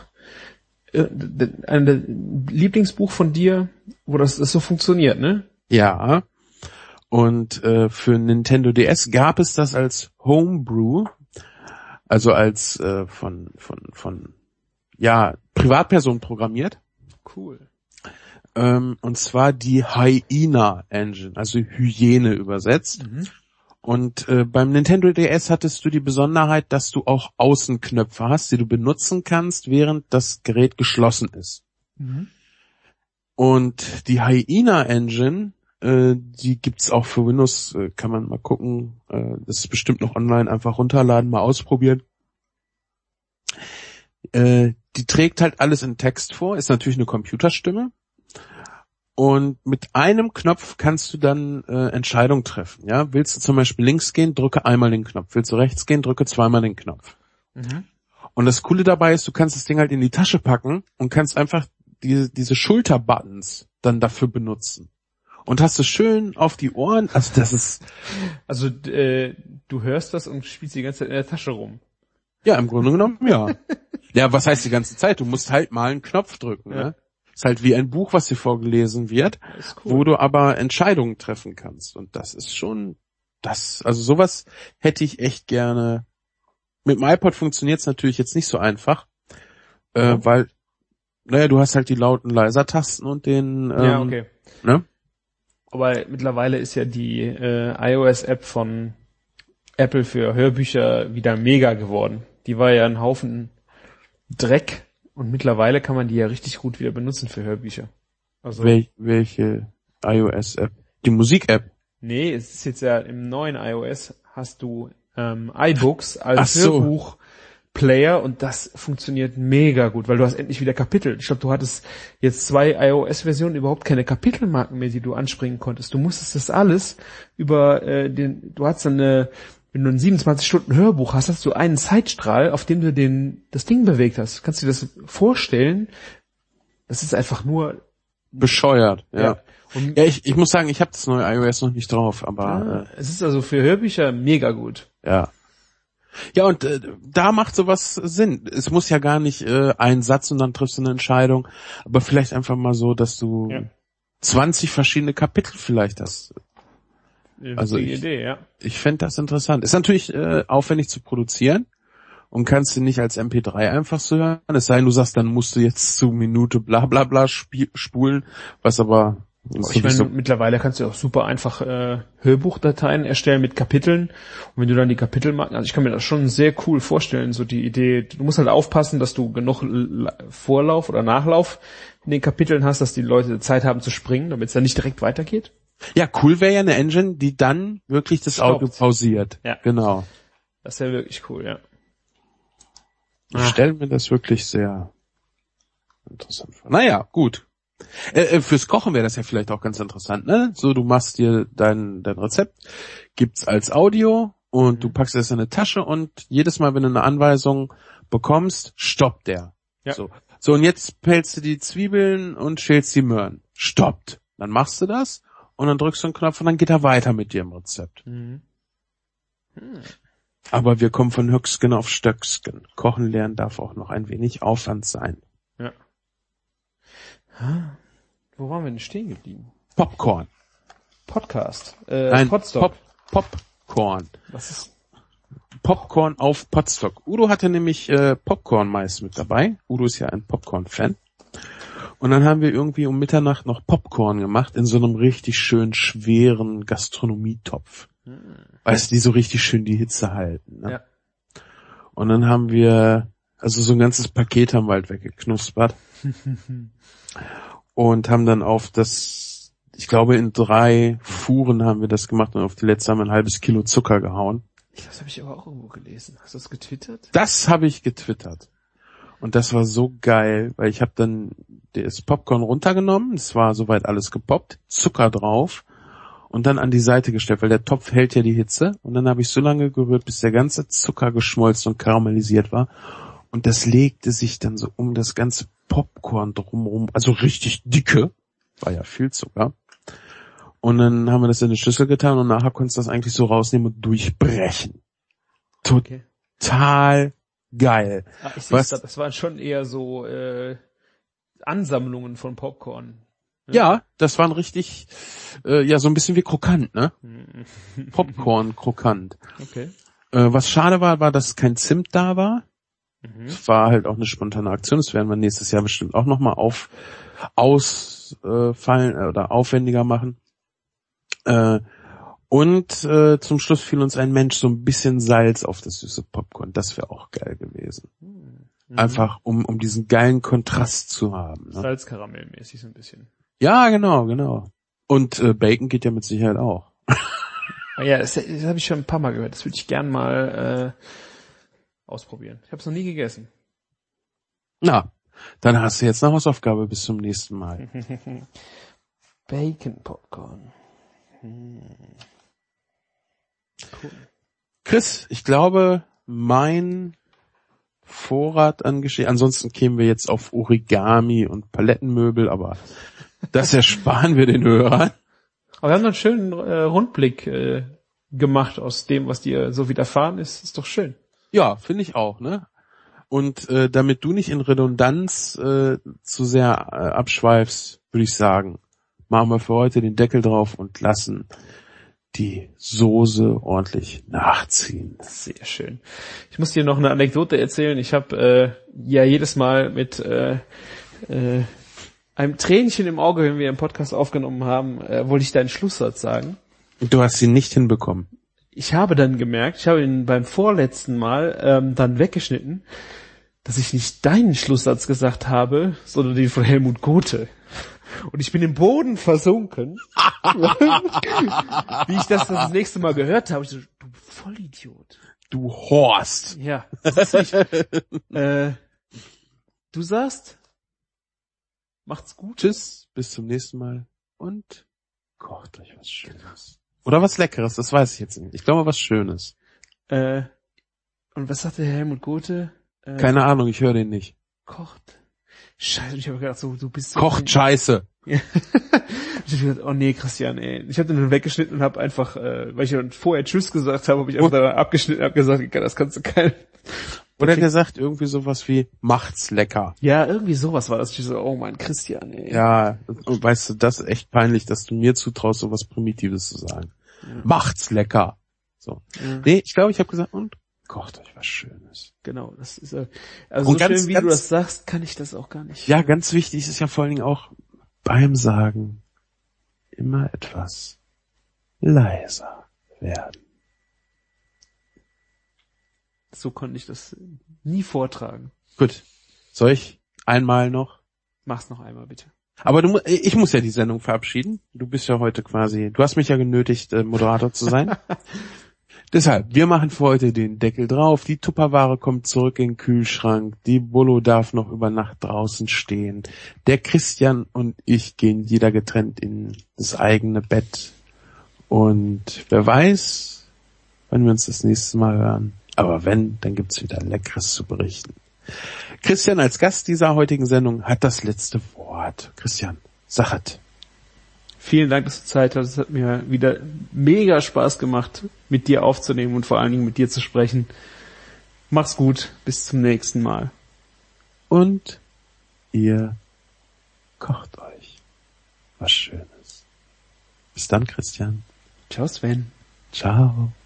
ein Lieblingsbuch von dir, wo das, das so funktioniert, ne? Ja. Und äh, für Nintendo D S gab es das als Homebrew, also als äh, von von von ja Privatpersonen programmiert. Cool. Ähm, und zwar die Hyena Engine, also Hyäne übersetzt. Mhm. Und äh, beim Nintendo D S hattest du die Besonderheit, dass du auch Außenknöpfe hast, die du benutzen kannst, während das Gerät geschlossen ist. Mhm. Und die Hyena Engine, die gibt's auch für Windows, kann man mal gucken. Das ist bestimmt noch online, einfach runterladen, mal ausprobieren. Die trägt halt alles in Text vor, ist natürlich eine Computerstimme. Und mit einem Knopf kannst du dann äh, Entscheidungen treffen. Ja, willst du zum Beispiel links gehen, drücke einmal den Knopf. Willst du rechts gehen, drücke zweimal den Knopf. Mhm. Und das Coole dabei ist, du kannst das Ding halt in die Tasche packen und kannst einfach diese, diese Schulterbuttons dann dafür benutzen. Und hast es schön auf die Ohren. Also das ist... Also äh, du hörst das und spielst die ganze Zeit in der Tasche rum. Ja, im Grunde genommen, ja. Ja, was heißt die ganze Zeit? Du musst halt mal einen Knopf drücken. Ja. Ne? Ist halt wie ein Buch, was dir vorgelesen wird, cool. Wo du aber Entscheidungen treffen kannst. Und das ist schon... das, also sowas hätte ich echt gerne... Mit dem iPod funktioniert es natürlich jetzt nicht so einfach, äh, ja. weil, naja, du hast halt die lauten Leiser-Tasten und den... Ähm, ja, okay. Ne? Aber mittlerweile ist ja die äh, iOS-App von Apple für Hörbücher wieder mega geworden. Die war ja ein Haufen Dreck und mittlerweile kann man die ja richtig gut wieder benutzen für Hörbücher. Also Wel- welche iOS-App? Die Musik-App? Nee, es ist jetzt ja im neuen iOS hast du ähm, iBooks als Ach so. Hörbuch Player und das funktioniert mega gut, weil du hast endlich wieder Kapitel. Ich glaube, du hattest jetzt zwei iOS-Versionen überhaupt keine Kapitelmarken mehr, die du anspringen konntest. Du musstest das alles über äh, den, du hast dann eine, wenn du ein siebenundzwanzig Stunden Hörbuch hast, hast du einen Zeitstrahl, auf dem du den das Ding bewegt hast. Kannst du dir das vorstellen? Das ist einfach nur bescheuert, ja. ja. Und ja, ich, ich muss sagen, ich habe das neue iOS noch nicht drauf, aber ja, äh, es ist also für Hörbücher mega gut. Ja. Ja, und äh, da macht sowas Sinn. Es muss ja gar nicht äh, ein Satz und dann triffst du eine Entscheidung, aber vielleicht einfach mal so, dass du ja. zwanzig verschiedene Kapitel vielleicht hast. Also die ich, Idee, ja. Ich fände das interessant. Ist natürlich äh, aufwendig zu produzieren und kannst du nicht als M P drei einfach so hören. Es sei denn, du sagst, dann musst du jetzt zu Minute bla bla bla sp- spulen, was aber... Ich meine, mittlerweile kannst du auch super einfach äh, Hörbuchdateien erstellen mit Kapiteln. Und wenn du dann die Kapitelmarken, also ich kann mir das schon sehr cool vorstellen, so die Idee, du musst halt aufpassen, dass du genug Vorlauf oder Nachlauf in den Kapiteln hast, dass die Leute Zeit haben zu springen, damit es dann nicht direkt weitergeht. Ja, cool wäre ja eine Engine, die dann wirklich das Audio pausiert. Ja. Genau. Das wäre wirklich cool, ja. Ich stelle mir das wirklich sehr interessant vor. Naja, gut. Äh, fürs Kochen wäre das ja vielleicht auch ganz interessant, ne? So, du machst dir dein, dein Rezept, gibt's als Audio und mhm. du packst es in eine Tasche und jedes Mal, wenn du eine Anweisung bekommst, stoppt der. Ja. So. So, und jetzt pellst du die Zwiebeln und schälst die Möhren. Stoppt. Dann machst du das und dann drückst du einen Knopf und dann geht er weiter mit dir im Rezept. Mhm. Hm. Aber wir kommen von Höcksken auf Stöcksken. Kochen lernen darf auch noch ein wenig Aufwand sein. Ja. Wo waren wir denn stehen geblieben? Popcorn. Podcast. Äh, Nein, Podstock. Pop, Popcorn. Was ist? Popcorn auf Podstock. Udo hatte nämlich äh, Popcorn-Mais mit dabei. Udo ist ja ein Popcorn-Fan. Und dann haben wir irgendwie um Mitternacht noch Popcorn gemacht in so einem richtig schön schweren Gastronomietopf. Hm. Weißt du, die so richtig schön die Hitze halten. Ne? Ja. Und dann haben wir, also so ein ganzes Paket haben wir halt weggeknuspert. Und haben dann auf das, ich glaube in drei Fuhren haben wir das gemacht und auf die letzte haben wir ein halbes Kilo Zucker gehauen. Das habe ich aber auch irgendwo gelesen. Hast du das getwittert? Das habe ich getwittert. Und das war so geil, weil ich habe dann das Popcorn runtergenommen, es war soweit alles gepoppt, Zucker drauf und dann an die Seite gestellt, weil der Topf hält ja die Hitze. Und dann habe ich so lange gerührt, bis der ganze Zucker geschmolzen und karamellisiert war. Und das legte sich dann so um das ganze Popcorn drumherum, also richtig dicke, war ja viel Zucker. Und dann haben wir das in eine Schüssel getan und nachher konntest du das eigentlich so rausnehmen und durchbrechen. Total okay. Geil. Ah, ich Was? Das waren schon eher so äh, Ansammlungen von Popcorn. Ne? Ja, das waren richtig, äh, ja so ein bisschen wie krokant, ne? Popcorn krokant. Okay. Äh, was schade war, war, dass kein Zimt da war. Es war halt auch eine spontane Aktion. Das werden wir nächstes Jahr bestimmt auch nochmal auf, ausfallen äh, oder aufwendiger machen. Äh, und äh, zum Schluss fiel uns ein Mensch so ein bisschen Salz auf das süße Popcorn. Das wäre auch geil gewesen. Mhm. Einfach, um um diesen geilen Kontrast zu haben. Ne? Salzkaramellmäßig so ein bisschen. Ja, genau, genau. Und äh, Bacon geht ja mit Sicherheit auch. Ja, das, das habe ich schon ein paar Mal gehört. Das würde ich gern mal... Äh ausprobieren. Ich habe es noch nie gegessen. Na, dann hast du jetzt eine Hausaufgabe bis zum nächsten Mal. Bacon Popcorn. Hm. Cool. Chris, ich glaube, mein Vorrat an Geschirr. Ansonsten kämen wir jetzt auf Origami und Palettenmöbel, aber das ersparen wir den Hörern. Aber wir haben einen schönen äh, Rundblick äh, gemacht aus dem, was dir so widerfahren ist. Ist doch schön. Ja, finde ich auch, ne? Und äh, damit du nicht in Redundanz äh, zu sehr äh, abschweifst, würde ich sagen, machen wir für heute den Deckel drauf und lassen die Soße ordentlich nachziehen. Sehr schön. Ich muss dir noch eine Anekdote erzählen. Ich habe äh, ja jedes Mal mit äh, äh, einem Tränchen im Auge, wenn wir im Podcast aufgenommen haben, äh, wollte ich deinen Schlusssatz sagen. Und du hast ihn nicht hinbekommen. Ich habe dann gemerkt, ich habe ihn beim vorletzten Mal ähm, dann weggeschnitten, dass ich nicht deinen Schlusssatz gesagt habe, sondern den von Helmut Gothe. Und ich bin im Boden versunken. Wie ich das das nächste Mal gehört habe, ich so, du Vollidiot. Du Horst. Ja, das ist nicht, äh, du sagst, macht's gut. Tschüss, bis zum nächsten Mal und kocht euch was Schönes. Oder was Leckeres, das weiß ich jetzt nicht. Ich glaube was Schönes. Äh, und was sagt der Helmut Gothe? Äh, Keine Ahnung, ich höre den nicht. Kocht. Scheiße, ich habe gedacht, so, du bist so... Kocht Scheiße. Ja. Ich habe gedacht, oh nee, Christian, ey. Ich habe den dann weggeschnitten und habe einfach, äh, weil ich dann vorher Tschüss gesagt habe, habe ich einfach da abgeschnitten und habe gesagt, das kannst du kein... Oder der sagt irgendwie sowas wie, macht's lecker. Ja, irgendwie sowas war das. Ich so, oh mein Christian, ey. Ja, und weißt du, das ist echt peinlich, dass du mir zutraust, sowas Primitives zu sagen. Ja. Macht's lecker. So. Ja. Nee, ich glaube, ich habe gesagt, und kocht euch was Schönes. Genau, das ist äh, also und so ganz, schön, wie ganz, du das sagst, kann ich das auch gar nicht. Ja, ganz wichtig ist ja vor allen Dingen auch beim Sagen immer etwas leiser werden. So konnte ich das nie vortragen. Gut. Soll ich einmal noch? Mach's noch einmal, bitte. Aber du, ich muss ja die Sendung verabschieden. Du bist ja heute quasi, du hast mich ja genötigt, Moderator zu sein. Deshalb, wir machen für heute den Deckel drauf. Die Tupperware kommt zurück in den Kühlschrank. Die Bullo darf noch über Nacht draußen stehen. Der Christian und ich gehen jeder getrennt in das eigene Bett. Und wer weiß, wann wir uns das nächste Mal hören. Aber wenn, dann gibt's wieder Leckeres zu berichten. Christian als Gast dieser heutigen Sendung hat das letzte Wort. Christian, sag es. Vielen Dank, dass du Zeit hast. Es hat mir wieder mega Spaß gemacht, mit dir aufzunehmen und vor allen Dingen mit dir zu sprechen. Mach's gut. Bis zum nächsten Mal. Und ihr kocht euch was Schönes. Bis dann, Christian. Ciao, Sven. Ciao.